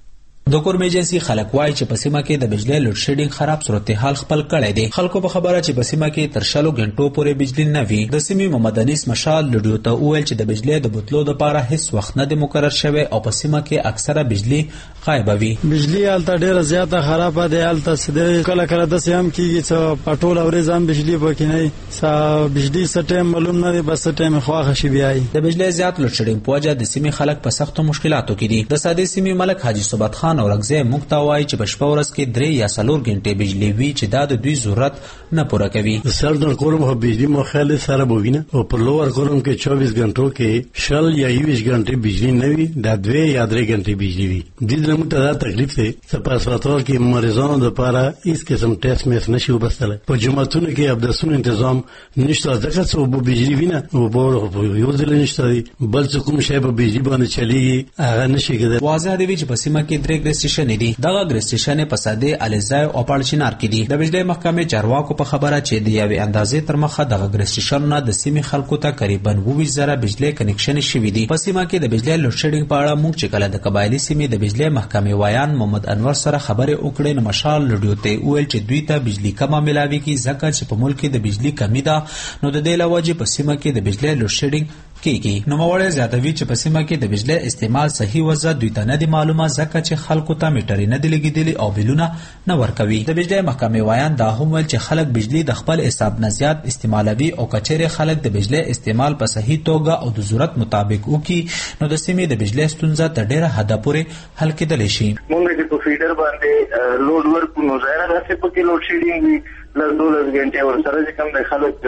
Q: د کورم ایجنسی خلک وایي چې په سیمه کې د بجلی لوډ شیډینګ خراب صورتحال خپل کړی دی. خلکو په خبره چې په سیمه کې تر شلو غنټو پورې بجلی نه وي. د سیمې محمد انیس مشال لډیو ته وویل چې د بجلی د بوتلو لپاره هیڅ وخت نه دی مقرر شوی او په سیمه کې اکثره بجلی غایب وي.
R: بجلی الته ډیره زیاته خراب ده. الته سده کله کله د سیم کېږي چې پټول اورې ځم بجلی پکې نه سا بجلی سټیم معلوم نه دی بس ټیم خواخه شي بیاي.
Q: د بجلی زیات لوډ شیډینګ په وجه د سیمې خلک په سختو مشکلاتو کې دي. د ساده سیمې ملک حاجی صبات خان اورنګزی مقتا وایي چې په شپه ورځ کې درې یا څلور غنټې بجلی وي چې دا د دوی ضرورت نه پوره کوي.
Y: سردر کورم هو بجلی مخاله سره بوینه او په لوور کورم کې چوبیس غنټو کې شل یا یویش غنټې بجلی نه وي دا دوه یا درې غنټې بجلی وي. د دې لمو ته تکلیف دی چې په اسپیټال کې مریضانو لپاره هیڅ قسم ټیسټ مېس نشي وبستل. په جمعتونو کې ابداسونو تنظیم نشته ځکه چې وب بجلی وینه او په یو ځل نشته دی بل څه کوم شی په بجلی باندې چلیږي هغه نشي کېدای.
Q: واضح دی چې په سیمه کې درې ګریسټیشن دي. دغه ګریسټیشن په ساده الیزای او پالچینار کې دي. د بجلی محکمې چارواکو په خبره چې د یوې اندازې تر مخه دغه ګریسټیشن نه د سیمې خلکو ته تقریبا اووه زره بجلی کنیکشن شوي دي. په سیمه کې د بجلی لوډ شیډینګ په اړه موږ چې کله د قبایلی سیمې د بجلی محکمې وایان محمد انور سره خبرې وکړې نو مشال لډیو ته ویل چې دوی ته بجلی کمه ملاوي کی ځکه چې په ملک کې د بجلی کمی ده نو د دې لوجه په سیمه کې د بجلی لوډ شیډینګ کیږي. نو موړې زیاتوي چې په سیمه کې د بجلی استعمال صحیح وضع دوی ته نه دی معلومه ځکه چې خلکو ته میټرې نه دی لګیدلي او بلونه نه ورکوي. د بجلی محکمې وایان دا هم ول چې خلک بجلی د خپل حساب نه زیات استعمالوي او کچېره خلک د بجلی استعمال په صحیح توګه او د ضرورت مطابق وکړي نو د سیمې د بجلی ستونزه تر ډیره حد پورې حل کېدلی شي.
W: موږ چې په فیډر باندې لوډ ورکو نو ظاهره ده چې پکې لوډ شیډینګ وي لږ دولس غنټې ورسره چې کوم د خلک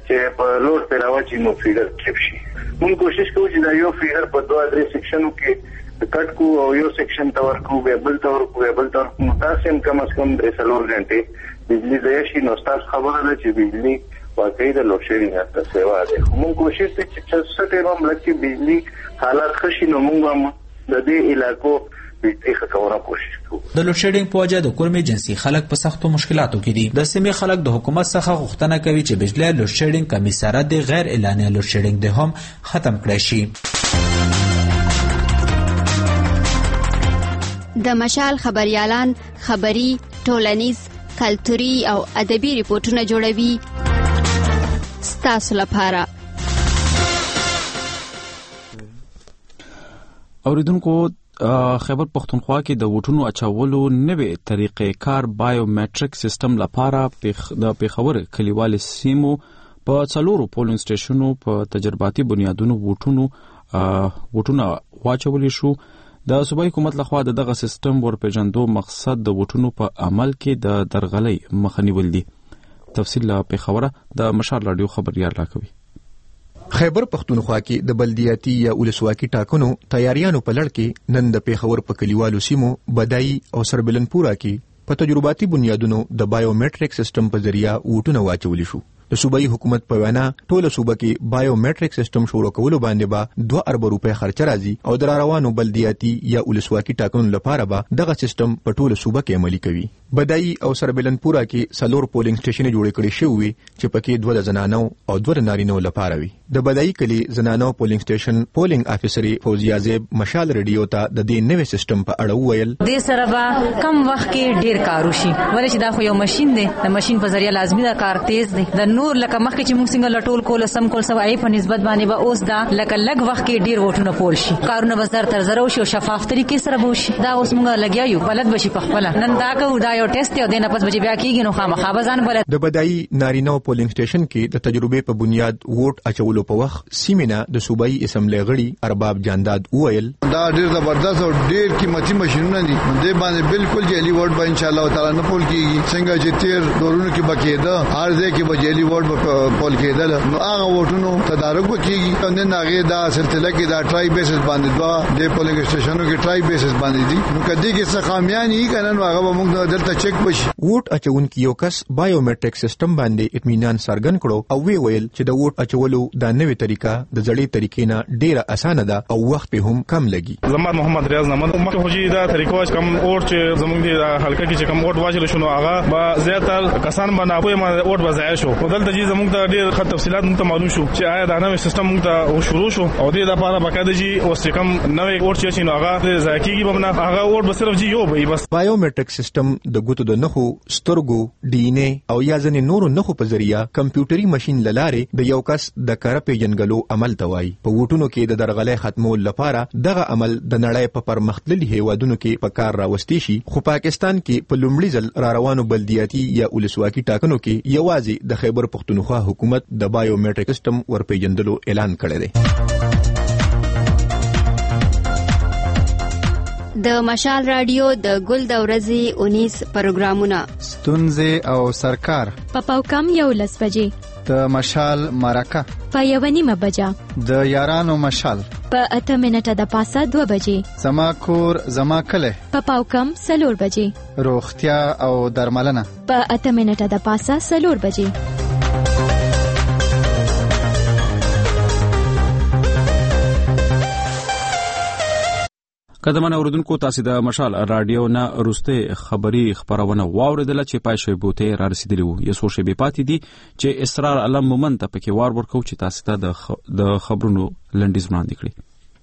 W: چې په لوډ په راوچی نو فیډر ټریپ شي. موږ کوشش کوو چې دا یو فیډر په دوه درې سیکشنو کې کټ کو او یو سیکشن ته ورکو به بل ته ورکو بل ته ورکو تاسو هم کم از کم درې څلور غنټې بجلی ځای شي. نو تاسو خبره ده چې بجلی واقعي د لوډ شیډینګ ته سیوا ده. موږ کوشش کوو چې څه ټیم هم لکه بجلی حالات خشي نو موږ هم د دې علاقو بیخه کومه کوشش کوو.
Q: د لوډ شیډینګ په وجه د کورمي جنسي خلک په سختو مشکلاتو کې دي. د سیمې خلک د حکومت څخه غوښتنه کوي چې بجلی لوډ شیډینګ کمیساره د غیر اعلاني لوډ شیډینګ د هم ختم کړي شي.
M: د مشال خبريالان خبري، ټولنیز، کلتوري او ادبي ریپورتونه جوړوي ستاسو لپاره.
H: اوریدونکو خیبر پختونخوا کې د ووټونو اچولو نوې طریقې کار بایومټریک سیستم لپاره د پیښور کلیوال سیمو په څلورو پولینګ سټیشنونو په تجرباتي بنیادونو ووټونو ووټونه واچول شو. د صوبایي حکومت لخوا دغه سیستم ورپېژندو مقصد د ووټونو په عمل کې د درغلۍ مخه نیول دي. تفصیل له پیښور د مشال رادیو خبريال راکوي.
E: خیبر پختونخوا کې د بلدیاتي یا ولسواکي ټاکنو تیاریانو په لړ کې نن د پیښور په کلیوالو سیمو بدایي او سربلنپورا کې په تجرباتي بنیادونو د بایومټریک سیستم په ذریعہ ووټونه واچول شو. د صوبایي حکومت په وینا ټوله صوبه کې بایومټریک سیستم شروع کولو باندې به دوه ارب روپۍ خرچ راځي او د روانو بلدیاتي یا ولسواکي ټاکنو لپاره به دغه سیستم په ټوله صوبه کې عملي کوي. بدایي او سربلنپورا کې څلور پولینګ سټیشن جوړ کړي شوی چې پکې دوه د زنانو او دوه د نارینو لپاره وي. د بدایي کلی زنانو پولینګ سټیشن پولینګ افیسر فوزیه زیب مشال ریډیو ته د دې نوې سیستم په اړه وویل.
K: د سره به کم وخت کې ډیر کار وشي ولې چې دا خو یو ماشين دی. د ماشين په ذریعہ لازمي دا کار تیز دی. د نور لکه مخکې چې موږ څنګه لټول کول سم کول سو ای په نسبت باندې به اوس دا لکه لږ وخت کې ډیر وټونه پول شي. کارونه به زر تر زر وشي او شفاف طریقې سره به وشي. دا اوس موږ لګیا یو بلد بشي په خپل نن دا کو دا یو ټیسټ دی دنه پس بچي بیا کیږي نو خامخا به ځان بلد.
E: د بدایي نارینو پولینګ سټیشن کې د تجربې په بنیاد ووټ اچولو په وخت سیمینا د صوبایي اسمبلی غړي ارباب جانداد وویل
S: دا ډیر زبردست او ډیر قیمتي ماشينونه دي. دې باندې بالکل جعلي ووټ به ان شاء الله تعالی نه پول کیږي. څنګه چې تیر دورونو کې بکیده هر ځای کې به جعلي ووټ پول کېدل نو هغه ووټونو تدارک وکړي. نن هغه دا سلسله کې دا ټرای بیسز باندې دوا د پولینګ سټیشنونو کې ټرای بیسز باندې دي. نو کدی کې څه خامیان یې کنن هغه به موږ دلته چک وشي.
E: ووټ اچونکو یو کس بایومټریک سیستم باندې اطمینان څرګند کړو او وی ویل چې د ووټ اچولو دا نوې طریقه د زړې طریقې نه ډیره اسانه ده او وخت په هم کم لګي.
T: زمان محمد ریاض نامه مخه هوجي دا طریقه واش کم ووټ چې زموږ د حلقه کې چې کم ووټ واچل شنو هغه با زیاتره کسان باندې په ما ووټ وځای شو. دلته چې زموږ ته ډیر خط تفصيلات مونږ معلوم شو چې آیا دا نوې سیستم مونږ ته شروع شو او دې لپاره باقاعده جی اوس کم نوې ووټ چې نو هغه ځکهږي بمنه هغه ووټ به صرف جی یو به بس.
E: بایومټریک سیستم د ګوتو د نخو سترګو ډي ان اے او یا ځنې نورو نخو په ذریعہ کمپیوټري ماشين لاره د یو کس د کار پیژنګلو عمل توای. په ووټونو کې د درغلې ختمول لپاره دغه عمل د نړۍ په پرمختللي هیوادونو کې په کار راوستي شي خو پاکستان کې په لومړي ځل را روانو بلدیاتي یا ولسواکي ټاکنو کې یوازې د خیبر پختونخوا حکومت د بایومټریک سیستم ورپېژندلو اعلان کړی دی.
M: د مشال رادیو د ګل د ورځې اونیس پروګرامونه
L: ستونزې او سرکار
N: په پاوکم یو لس بجې
L: د مشال مرکه
N: په یو نیمه بجه
L: د یارانو مشال
N: په اته منټه د پاسه دوه بجې
L: زما کور زما کله
N: په پاوکم سلور بجې
L: روغتیا او درملنه
N: په اته منټه د پاسه سلور بجې.
H: قدمن اوردونکو تاسو د مشال رادیو نه روسته خبری خبرونه واوریدله چې پای شوی بوته را رسیدلی وو. یسو شی به پاتې دي چې اسرار علم مومن ته پکې وار ورکو چې تاسو ته د خبرونو لنډیز وړاندې کړي.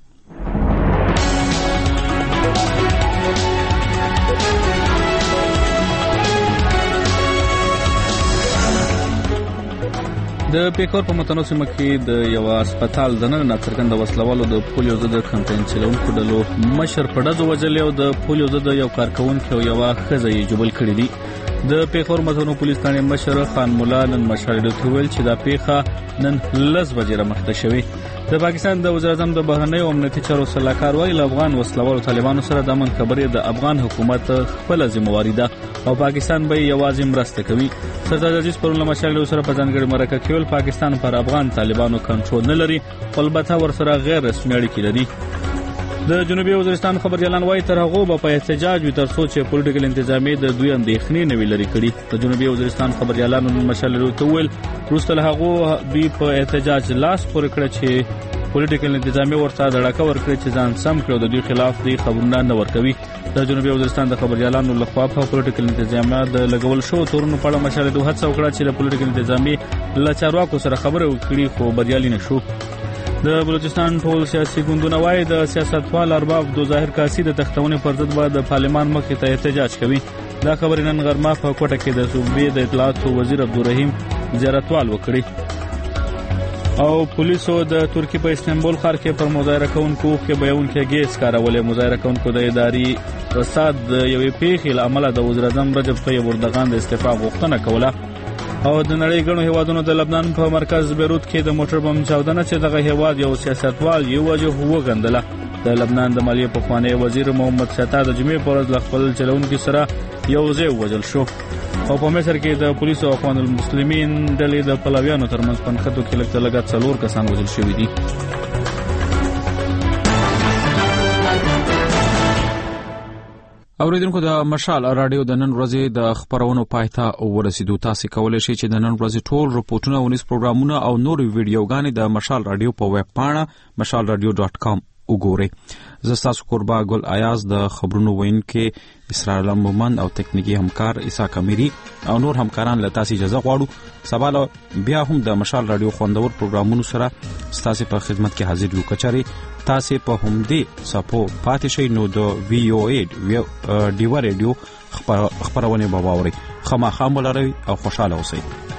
H: د پیښور په متنوع سیمه کې د یو هسپتال د نن څرګند وسلوالو د پولیو ضد کمپاین چلونکو ډلو مشر په ډزو وجلې او د پولیو ضد یو کارکونکو یو ښځه یې جبل کړی دی. د پیښور متنوع پولیس ثاني مشر خان مولا نن مشاهده تول چې دا پیښه نن لس بجې مخته شوې. د پاکستان د وزیر اعظم د بهرنیو امنیتي چارو سلاکار ویل افغان وسلوالو طالبانو سره د امن خبرې د افغان حکومت خپل ذمہواری ده
A: او پاکستان به یوازې مرسته کوي. سردار عزیز پرون له مشال سره په ځانګړي مرکه کې ول پاکستان پر افغان طالبانو کنټرول نه لري، البته ورسره غیر رسمي اړیکې لري. د جنوبي وزیرستان خبريالان وايي تر هغه به په احتجاج وي تر څو چې پولیټیکل انتظامیه د دوی اندېښنې نه وی لري کړي. د جنوبي وزیرستان خبريالانو مشال ته ویل وروسته له هغه دوی په احتجاج لاس پورې کړ چې پولیټیکل انتظامیه ورته دړکه ورکړي چې ځان سم کړو د دوی خلاف دی خبرونه نه ورکوي. د جنوبي وزیرستان د خبريالانو لخوا په پولیټیکل انتظامیه د لګول شو تورونو په اړه مشال دوه هڅه وکړه چې د پولیټیکل انتظامیه له چارواکو سره خبرې وکړي خو بریالي نشو. د بلوچستان ټول سیاسي ګوندونه وايي د سیاستوال ارباب د ظاهر کاسي د تختونې پر ضد به د پارلمان مخې ته احتجاج کوي. دا خبرې نن غرمه په کوټه کې د صوبې د اطلاعات وزیر عبدالرحیم زیارتوال وکړي. او پولیسو د ترکی په استنبول ښار کې پر مظاهره کوونکو کې بیانونکي ګیس کارولې. مظاهره کوونکو د اداري فساد د یوې پیښې له امله د وزیر اعظم رجب طیب اردوغان د استعفا غوښتنه کوله. او د نړۍ ګڼو هیوادونو د لبنان په مرکز بیروت کې د موټر بم چاودنه چې دغه هیواد یو سیاستوال یو وجه وګندله. د لبنان د مالیې پخوانی وزیر محمد شتا د جمعې پر ورځ له خپل چلونکي سره یو ځای وژل شو. او په مصر کې د پولیسو او اخوان المسلمین ډلې د پلویانو ترمنځ پنځه کې لږ لږ څلور کسان وژل شوي دي.
H: اوریدونکو د مشال رادیو د نن ورځې د خبرونو پایته ورسېدو. تاسو کولای شئ چې د نن ورځې ټول رپورټونه او نیوز پروګرامونه او نور ویډیوګانې د مشال رادیو په ویب پاڼه مشال رادیو ډاټ کام وګورئ. زه ستاسو قربا ګل ایاز د خبرونو وینکې اسرار مومن او تکنیکی همکار عیسی کمیری او نور همکاران له تاسو اجازه غواړو. سبا له بیا هم د مشال رادیو خوندور پروګرامونو سره ستاسو په خدمت کې حاضر یو. کچاري تاسو په همدې سپو پاتې شئ نو د وی او ای ډیو رادیو خبرونه به واورئ. خامخا مولوي او خوشاله اوسئ.